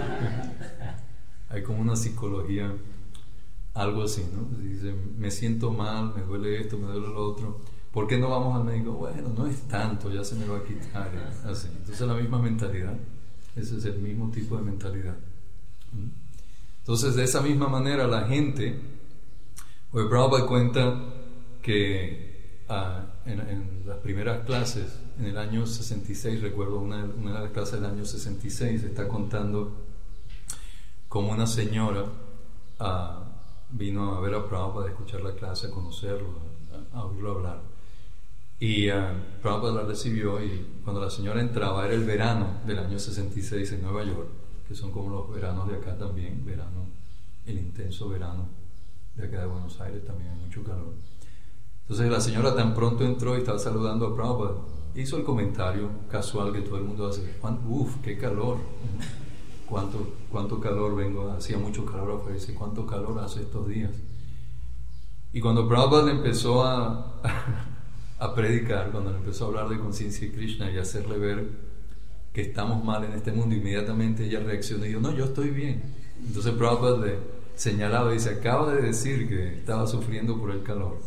Hay como una psicología, algo así, ¿no? Si dicen me siento mal, me duele esto, me duele lo otro, ¿por qué no vamos al médico? Bueno, no es tanto, ya se me va a quitar. Así. Entonces la misma mentalidad, ese es el mismo tipo de mentalidad. Entonces, de esa misma manera, la gente, pues Prabhupada cuenta que uh, en, en las primeras clases, en el año sesenta y seis, recuerdo una, una de las clases del año sesenta y seis, está contando cómo una señora uh, vino a ver a Prabhupada, a escuchar la clase, a conocerlo, a, a oírlo hablar. Y uh, Prabhupada la recibió, y cuando la señora entraba, era el verano del año sesenta y seis en Nueva York, que son como los veranos de acá también, verano, el intenso verano de acá de Buenos Aires, también hay mucho calor. Entonces la señora tan pronto entró y estaba saludando a Prabhupada, hizo el comentario casual que todo el mundo hace, uff, qué calor, cuánto, cuánto calor vengo, hacía mucho calor afuera, dice, cuánto calor hace estos días. Y cuando Prabhupada empezó a, a predicar, cuando le empezó a hablar de conciencia de Krishna y hacerle ver que estamos mal en este mundo, inmediatamente ella reaccionó y dijo, no, yo estoy bien. Entonces Prabhupada le señalaba y dice, acaba de decir que estaba sufriendo por el calor.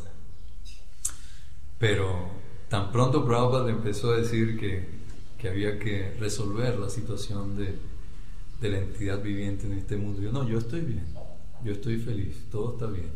Pero tan pronto Prabhupada le empezó a decir que, que había que resolver la situación de, de la entidad viviente en este mundo, yo, no, yo estoy bien, yo estoy feliz, todo está bien.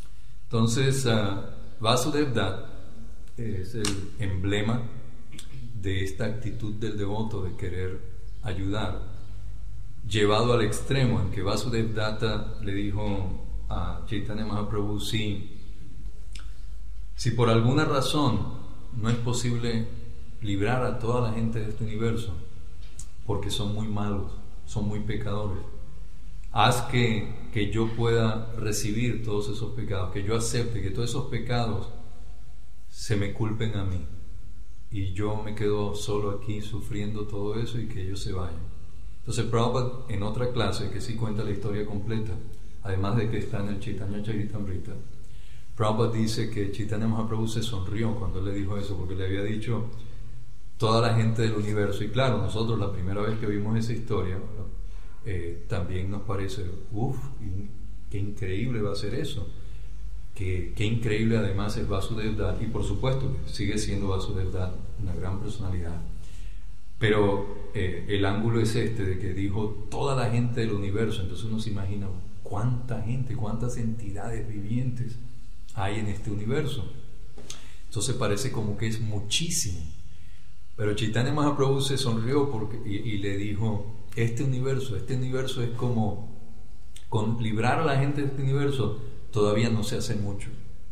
Entonces uh, Vasudev Dutt es el emblema de esta actitud del devoto de querer ayudar, llevado al extremo en que Vasudev Datta le dijo a Chaitanya Mahaprabhu, si, si por alguna razón no es posible librar a toda la gente de este universo, porque son muy malos, son muy pecadores, haz que, que yo pueda recibir todos esos pecados, que yo acepte que todos esos pecados se me culpen a mí y yo me quedo solo aquí sufriendo todo eso y que ellos se vayan. Entonces Prabhupada, en otra clase que sí cuenta la historia completa, además de que está en el Chaitanya Charitamrita, Prabhupada dice que Chaitanya Mahaprabhu se sonrió cuando él le dijo eso, porque le había dicho toda la gente del universo. Y claro, nosotros la primera vez que vimos esa historia, eh, también nos parece, uff, qué increíble va a ser eso. Qué, qué increíble además es Vasudev Datta, y por supuesto sigue siendo Vasudev Datta una gran personalidad. Pero eh, el ángulo es este, de que dijo toda la gente del universo. Entonces uno se imagina cuánta gente, cuántas entidades vivientes hay en este universo. Entonces parece como que es muchísimo. Pero Chaitanya Mahaprabhu se sonrió porque, y, y le dijo, este universo, este universo es como, con librar a la gente de este universo todavía no se hace mucho.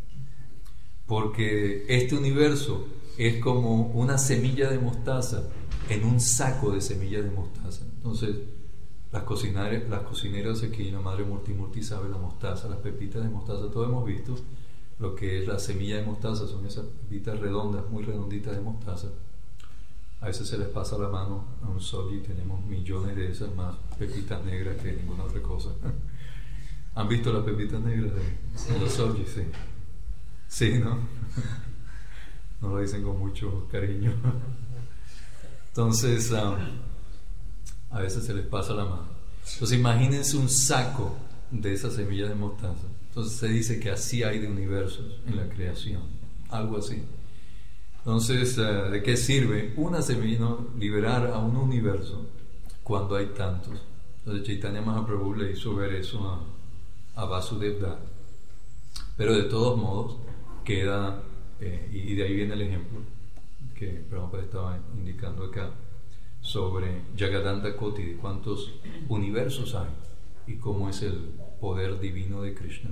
Porque este universo es como una semilla de mostaza en un saco de semillas de mostaza. Entonces, las cocineras, las cocineras aquí, la Madre Murti Murti sabe la mostaza, las pepitas de mostaza, todos hemos visto lo que es la semilla de mostaza, son esas pepitas redondas, muy redonditas de mostaza. A veces se les pasa la mano a un sol y tenemos millones de esas, más pepitas negras que ninguna otra cosa. ¿Han visto las pepitas negras de, de los soji? Sí. Sí, ¿no? Nos lo dicen con mucho cariño. Entonces, um, a veces se les pasa la mano. Entonces, imagínense un saco de esas semillas de mostaza. Entonces, se dice que así hay de universos en la creación, algo así. Entonces, uh, ¿de qué sirve una semilla, no? Liberar a un universo cuando hay tantos? Entonces, Chaitanya Mahaprabhu le hizo ver eso a, a Vasudev Datta. Pero de todos modos, queda, eh, y de ahí viene el ejemplo que Prabhupada estaba indicando acá, sobre Jagadanta Koti, de cuántos universos hay y cómo es el poder divino de Krishna,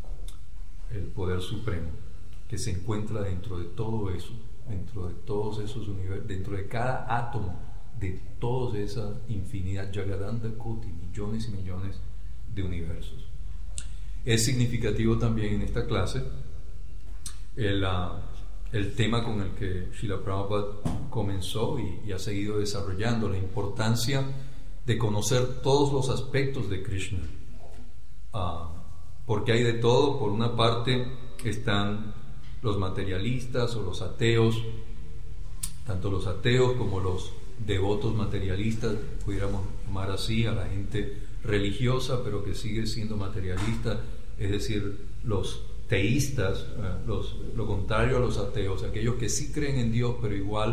el poder supremo que se encuentra dentro de todo eso, dentro de todos esos universos, dentro de cada átomo de toda esa infinidad, Jagadanta Koti, millones y millones de universos. Es significativo también en esta clase el, uh, el tema con el que Srila Prabhupada comenzó y, y ha seguido desarrollando, la importancia de conocer todos los aspectos de Krishna, uh, porque hay de todo. Por una parte están los materialistas o los ateos, tanto los ateos como los devotos materialistas, pudiéramos llamar así a la gente religiosa pero que sigue siendo materialista, es decir, los teístas, eh, los, lo contrario a los ateos, aquellos que sí creen en Dios pero igual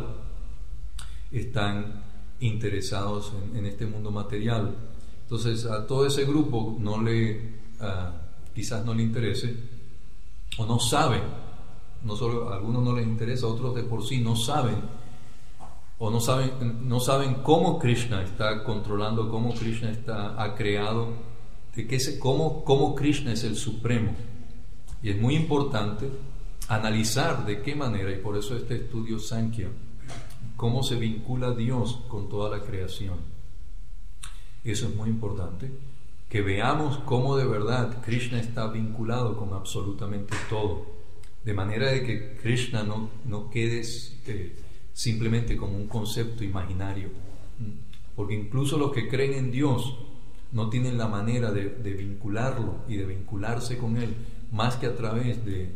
están interesados en, en este mundo material. Entonces a todo ese grupo no le uh, quizás no le interese o no saben, no solo a algunos no les interesa, a otros de por sí no saben o no saben, no saben cómo Krishna está controlando, cómo Krishna está, ha creado, de que se, cómo, cómo Krishna es el supremo. Y es muy importante analizar de qué manera, y por eso este estudio Sankhya, cómo se vincula Dios con toda la creación. Eso es muy importante, que veamos cómo de verdad Krishna está vinculado con absolutamente todo, de manera de que Krishna no, no quede eh, simplemente como un concepto imaginario, porque incluso los que creen en Dios no tienen la manera de, de vincularlo y de vincularse con Él más que a través de,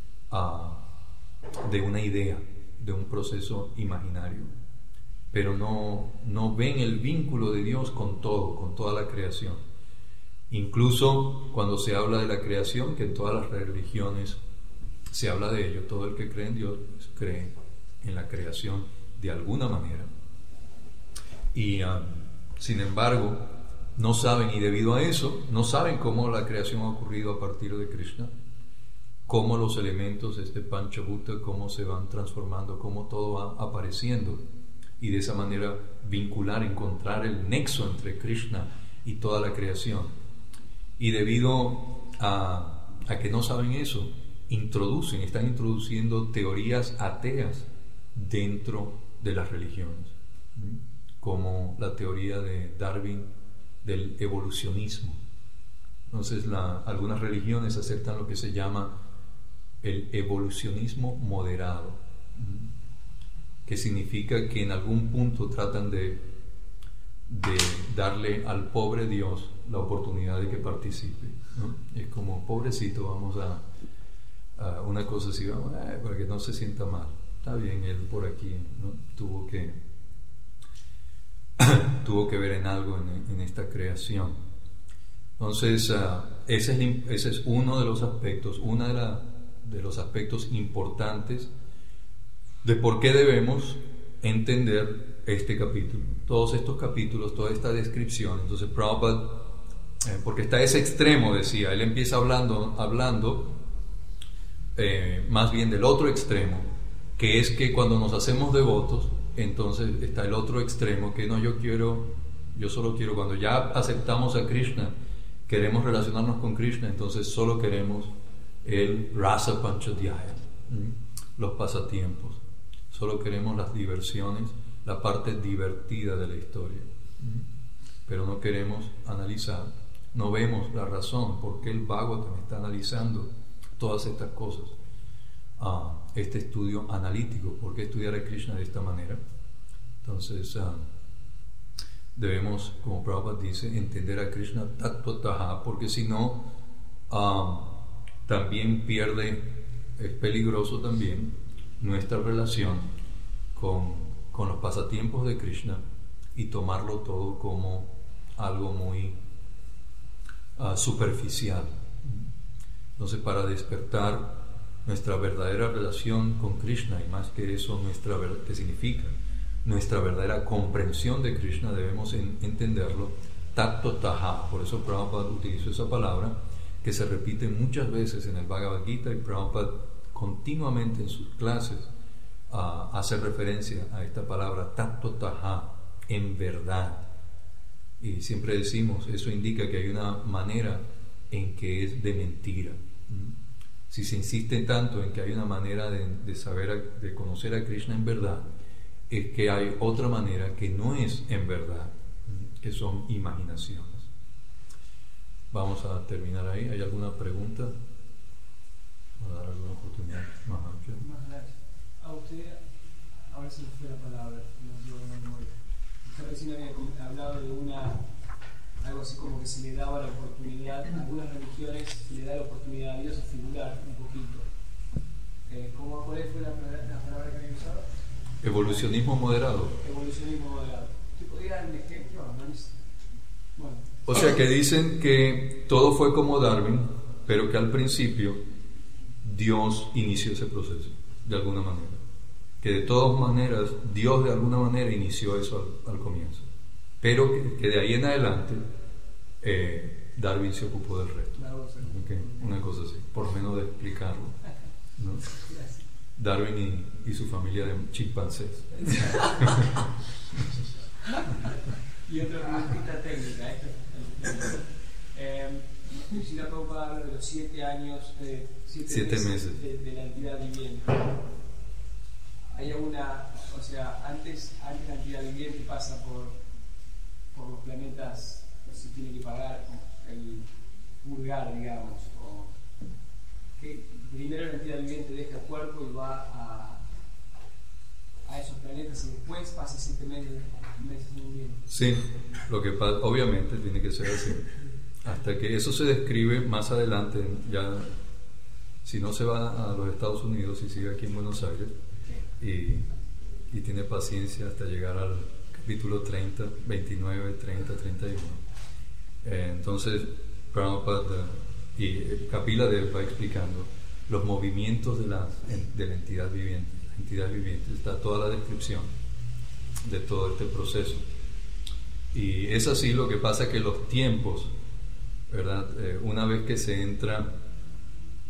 uh, de una idea, de un proceso imaginario, pero no, no ven el vínculo de Dios con todo, con toda la creación. Incluso cuando se habla de la creación, que en todas las religiones se habla de ello, todo el que cree en Dios cree en la creación de alguna manera, y um, sin embargo no saben, y debido a eso no saben cómo la creación ha ocurrido a partir de Krishna, cómo los elementos, este Panchabhuta, cómo se van transformando, cómo todo va apareciendo, y de esa manera vincular, encontrar el nexo entre Krishna y toda la creación. Y debido a, a que no saben eso, introducen, están introduciendo teorías ateas dentro de las religiones, como la teoría de Darwin del evolucionismo. Entonces la, algunas religiones aceptan lo que se llama el evolucionismo moderado, que significa que en algún punto tratan de, de darle al pobre Dios la oportunidad de que participe, ¿no? Es como, pobrecito, vamos a, a una cosa así, vamos, eh, para que no se sienta mal, está bien, él por aquí, ¿no? tuvo que tuvo que ver en algo en, en esta creación. Entonces uh, ese, es, ese es uno de los aspectos, uno de, la, de los aspectos importantes de por qué debemos entender este capítulo, todos estos capítulos, toda esta descripción. Entonces Prabhupada, eh, porque está ese extremo, decía, él empieza hablando, hablando eh, más bien del otro extremo, que es que cuando nos hacemos devotos, entonces está el otro extremo, que no, yo quiero, yo solo quiero, cuando ya aceptamos a Krishna, queremos relacionarnos con Krishna, entonces solo queremos el Rasa Panchadhyaya, los pasatiempos, solo queremos las diversiones, la parte divertida de la historia, pero no queremos analizar, no vemos la razón por qué el Bhagavatam está analizando todas estas cosas. Uh, este estudio analítico, por qué estudiar a Krishna de esta manera. Entonces uh, debemos, como Prabhupada dice, entender a Krishna tattva, porque si no uh, también pierde, es peligroso también nuestra relación con, con los pasatiempos de Krishna y tomarlo todo como algo muy uh, superficial. Entonces, para despertar nuestra verdadera relación con Krishna, y más que eso, nuestra ¿qué significa? Nuestra verdadera comprensión de Krishna, debemos en, entenderlo tattva. Por eso Prabhupada utilizó esa palabra, que se repite muchas veces en el Bhagavad Gita, y Prabhupada continuamente en sus clases uh, hace referencia a esta palabra tattva, en verdad. Y siempre decimos, eso indica que hay una manera en que es de mentira. Si se insiste tanto en que hay una manera de, de saber, de conocer a Krishna en verdad, es que hay otra manera que no es en verdad, que son imaginaciones. Vamos a terminar ahí. ¿Hay alguna pregunta? Voy a dar alguna oportunidad.
Maharaj, a usted, a ver si me fue la palabra, no llevo la memoria. Usted recién había hablado de una, algo así como que se le daba la oportunidad, en algunas religiones se le da la oportunidad a Dios a figurar un poquito. Eh, ¿cómo, ¿Cuál fue la, la palabra que había usado?
Evolucionismo moderado.
Evolucionismo moderado. ¿Usted podría dar un ejemplo? Bueno.
O sea, que dicen que todo fue como Darwin, pero que al principio Dios inició ese proceso, de alguna manera. Que de todas maneras, Dios de alguna manera inició eso al, al comienzo. Pero que, que de ahí en adelante eh, Darwin se ocupó del resto. Okay, una cosa así, por lo menos de explicarlo, ¿no? Darwin y, y su familia de chimpancés.
Y otra preguntita técnica. Eh, si la Prabhupada habla de los siete años, de siete,
siete meses, meses.
De, de la entidad viviente. Hay alguna, o sea, antes, antes la entidad viviente pasa por, por los planetas, se tiene que pagar el purgar, digamos, o que primero la entidad viviente deja el cuerpo y va a, a esos planetas y después pasa siete meses, meses en un viento.
Sí, lo que pasa, obviamente tiene que ser así. Hasta que eso se describe más adelante, ya si no se va a los Estados Unidos y sigue aquí en Buenos Aires, y, y tiene paciencia hasta llegar al capítulo treinta, veintinueve, treinta, treinta y uno. Eh, entonces Prabhupada y Kapila Dev va explicando los movimientos de la, de la entidad viviente. La entidad viviente, está toda la descripción de todo este proceso. Y es así. Lo que pasa que los tiempos, ¿verdad? Eh, una vez que se entra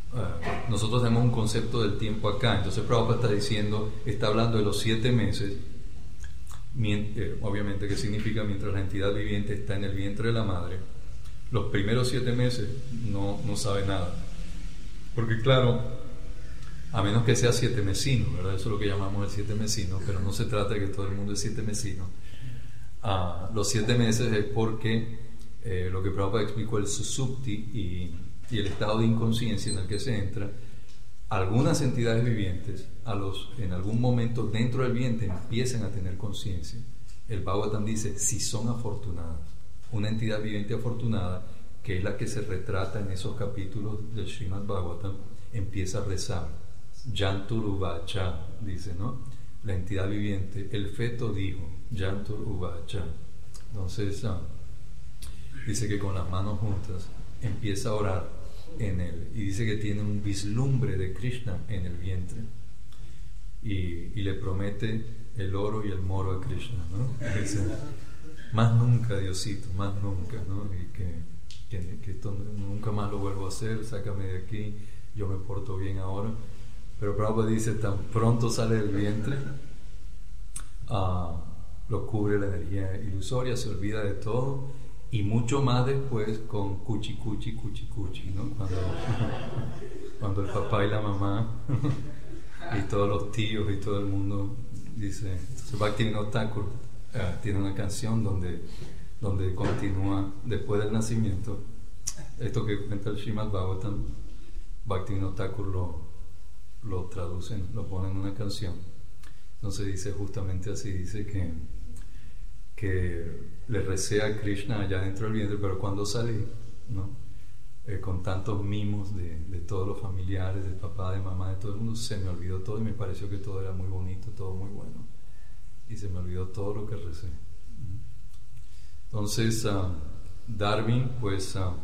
uh, nosotros tenemos un concepto del tiempo acá. Entonces Prabhupada está diciendo, está hablando de los siete meses, mien- eh, obviamente que significa mientras la entidad viviente está en el vientre de la madre. Los primeros siete meses no, no sabe nada, porque claro, a menos que sea siete mesino, ¿verdad? Eso es lo que llamamos el siete mesino, pero no se trata de que todo el mundo es siete mesino. Uh, los siete meses es porque eh, lo que Prabhupada explicó, el susupti y, y el estado de inconsciencia en el que se entra, algunas entidades vivientes a los, en algún momento dentro del vientre empiezan a tener conciencia. El Bhagavatam dice, si son afortunadas, una entidad viviente afortunada, que es la que se retrata en esos capítulos del Srimad Bhagavatam, empieza a rezar. Yantur Uvacha, dice, ¿no? La entidad viviente, el feto dijo, Yantur Uvacha. Entonces, uh, dice que con las manos juntas empieza a orar en él, y dice que tiene un vislumbre de Krishna en el vientre, y, y le promete el oro y el moro a Krishna, ¿no? Dice, más nunca, Diosito, más nunca, ¿no? Y que, que, que esto nunca más lo vuelvo a hacer, sácame de aquí, yo me porto bien ahora. Pero Prabhupada dice, tan pronto sale del vientre, uh, lo cubre la energía ilusoria, se olvida de todo, y mucho más después con cuchi cuchi cuchi cuchi, ¿no? Cuando, cuando el papá y la mamá y todos los tíos y todo el mundo dice. Entonces Bhaktivinoda Thakur uh, tiene una canción donde, donde continúa después del nacimiento, esto que cuenta el Srimad Bhagavatam. Bhaktivinoda Thakur lo lo traducen, lo ponen en una canción. Entonces dice justamente así, dice que que le recé a Krishna allá dentro del vientre, pero cuando salí, ¿no? Eh, con tantos mimos de, de todos los familiares, del papá, de mamá, de todo el mundo, se me olvidó todo y me pareció que todo era muy bonito, todo muy bueno, y se me olvidó todo lo que recé. Entonces uh, Darwin pues uh,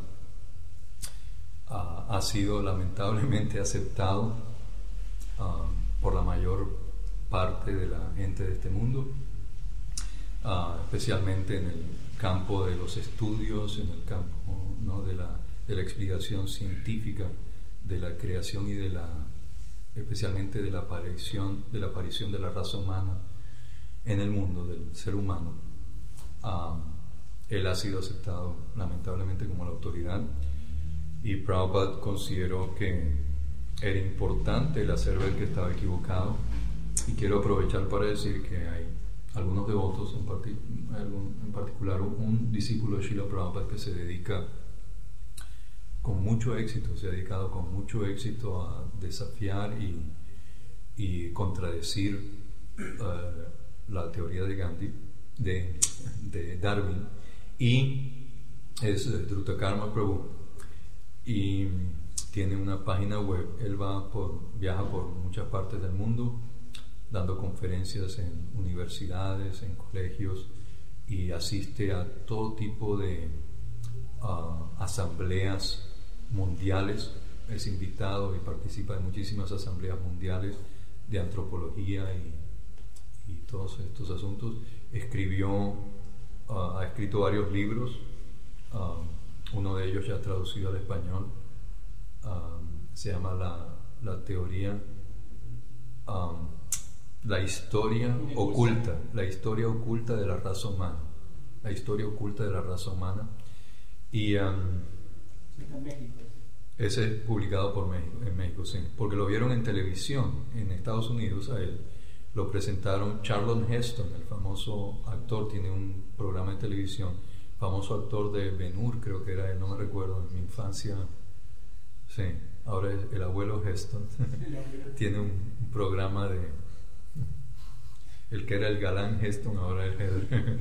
uh, ha sido lamentablemente aceptado Uh, por la mayor parte de la gente de este mundo, uh, especialmente en el campo de los estudios, en el campo, ¿no? de, la, de la explicación científica de la creación y de la, especialmente de la aparición de la aparición de la raza humana en el mundo, del ser humano. Uh, él ha sido aceptado lamentablemente como la autoridad, y Prabhupada consideró que era importante el hacer ver que estaba equivocado, y quiero aprovechar para decir que hay algunos devotos, en, partic en particular un discípulo de Srila Prabhupada que se dedica con mucho éxito, se ha dedicado con mucho éxito a desafiar y, y contradecir uh, la teoría de Gandhi, de, de Darwin, y es Druta Karma Prabhu, y tiene una página web. Él va por, viaja por muchas partes del mundo dando conferencias en universidades, en colegios, y asiste a todo tipo de uh, asambleas mundiales. Es invitado y participa en muchísimas asambleas mundiales de antropología y, y todos estos asuntos. Escribió, uh, ha escrito varios libros, uh, uno de ellos ya traducido al español. Um, se llama la, la teoría, um, la historia oculta, la historia oculta de la raza humana, la historia oculta de la raza humana, y um, ese es publicado por México, en México, sí, porque lo vieron en televisión en Estados Unidos. A él lo presentaron Charlton Heston, el famoso actor, tiene un programa de televisión, famoso actor de Ben-Hur, creo que era él, no me recuerdo, en mi infancia. Sí, ahora es el abuelo Heston. Tiene un, un programa de el que era el galán Heston, ahora es el,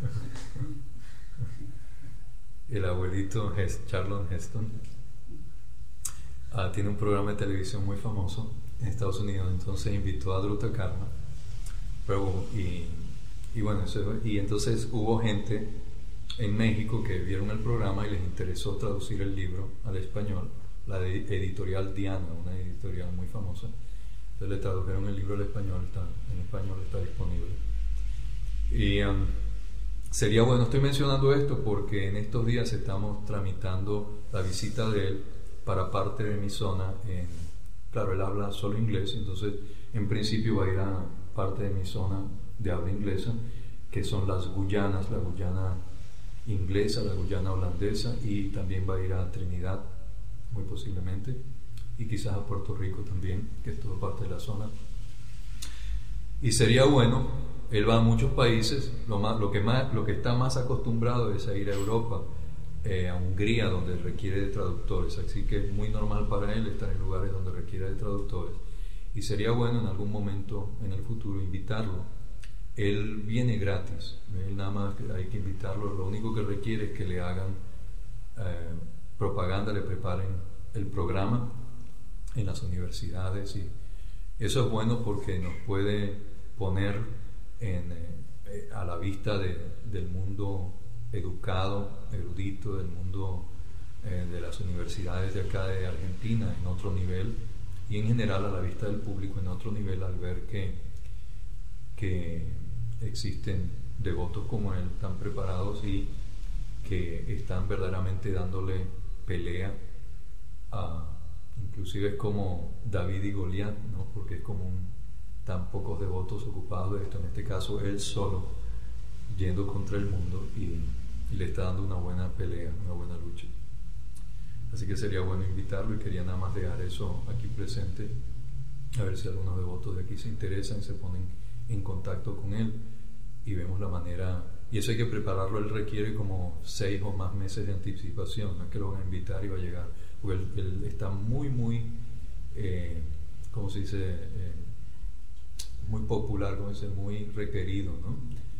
el abuelito Hest, Charlton Heston. Uh, tiene un programa de televisión muy famoso en Estados Unidos. Entonces invitó a Druta Karma pero, y, y bueno eso, y entonces hubo gente en México que vieron el programa y les interesó traducir el libro al español. La de editorial Diana, una editorial muy famosa, entonces le tradujeron el libro al español, está, en español está disponible. Y um, sería bueno, estoy mencionando esto porque en estos días estamos tramitando la visita de él para parte de mi zona. En, claro, él habla solo inglés, entonces en principio va a ir a parte de mi zona de habla inglesa, que son las Guyanas, la Guyana inglesa, la Guyana holandesa, y también va a ir a Trinidad, muy posiblemente, y quizás a Puerto Rico también, que es toda parte de la zona. Y sería bueno, él va a muchos países, lo, más, lo, que, más, lo que está más acostumbrado es a ir a Europa, eh, a Hungría, donde requiere de traductores, así que es muy normal para él estar en lugares donde requiere de traductores, y sería bueno en algún momento en el futuro invitarlo. Él viene gratis, él nada más hay que invitarlo, lo único que requiere es que le hagan eh, propaganda, le preparen el programa en las universidades, y eso es bueno porque nos puede poner en, eh, a la vista de, del mundo educado, erudito, del mundo eh, de las universidades de acá de Argentina en otro nivel, y en general a la vista del público en otro nivel, al ver que, que existen devotos como él tan preparados y que están verdaderamente dándole pelea a, inclusive es como David y Goliat, ¿no? Porque es como un, tan pocos devotos ocupados de esto, en este caso él solo yendo contra el mundo, y, y le está dando una buena pelea, una buena lucha. Así que sería bueno invitarlo, y quería nada más dejar eso aquí presente, a ver si algunos devotos de aquí se interesan, se ponen en contacto con él y vemos la manera. Y eso hay que prepararlo, él requiere como seis o más meses de anticipación, no es que lo van a invitar y va a llegar, porque él, él está muy muy eh, ¿cómo se dice? Eh, muy popular, como dice, muy requerido, ¿no?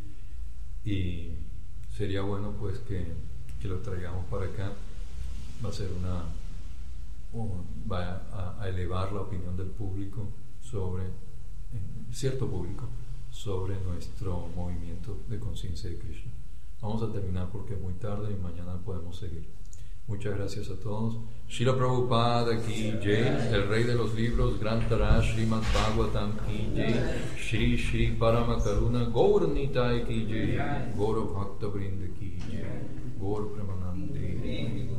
Y sería bueno pues que, que lo traigamos para acá. Va a ser una uh, va a, a elevar la opinión del público sobre eh, cierto público sobre nuestro movimiento de conciencia de Krishna. Vamos a terminar porque es muy tarde y mañana podemos seguir. Muchas gracias a todos. Srila Prabhupada ki jai, el rey de los libros, Grantara Srimad Bhagavatam ki jai, Shri Shri Parama Karuna Gaur Nitai ki jai, Gaur Bhakta Vrinda ki jai, Gaur Premanande.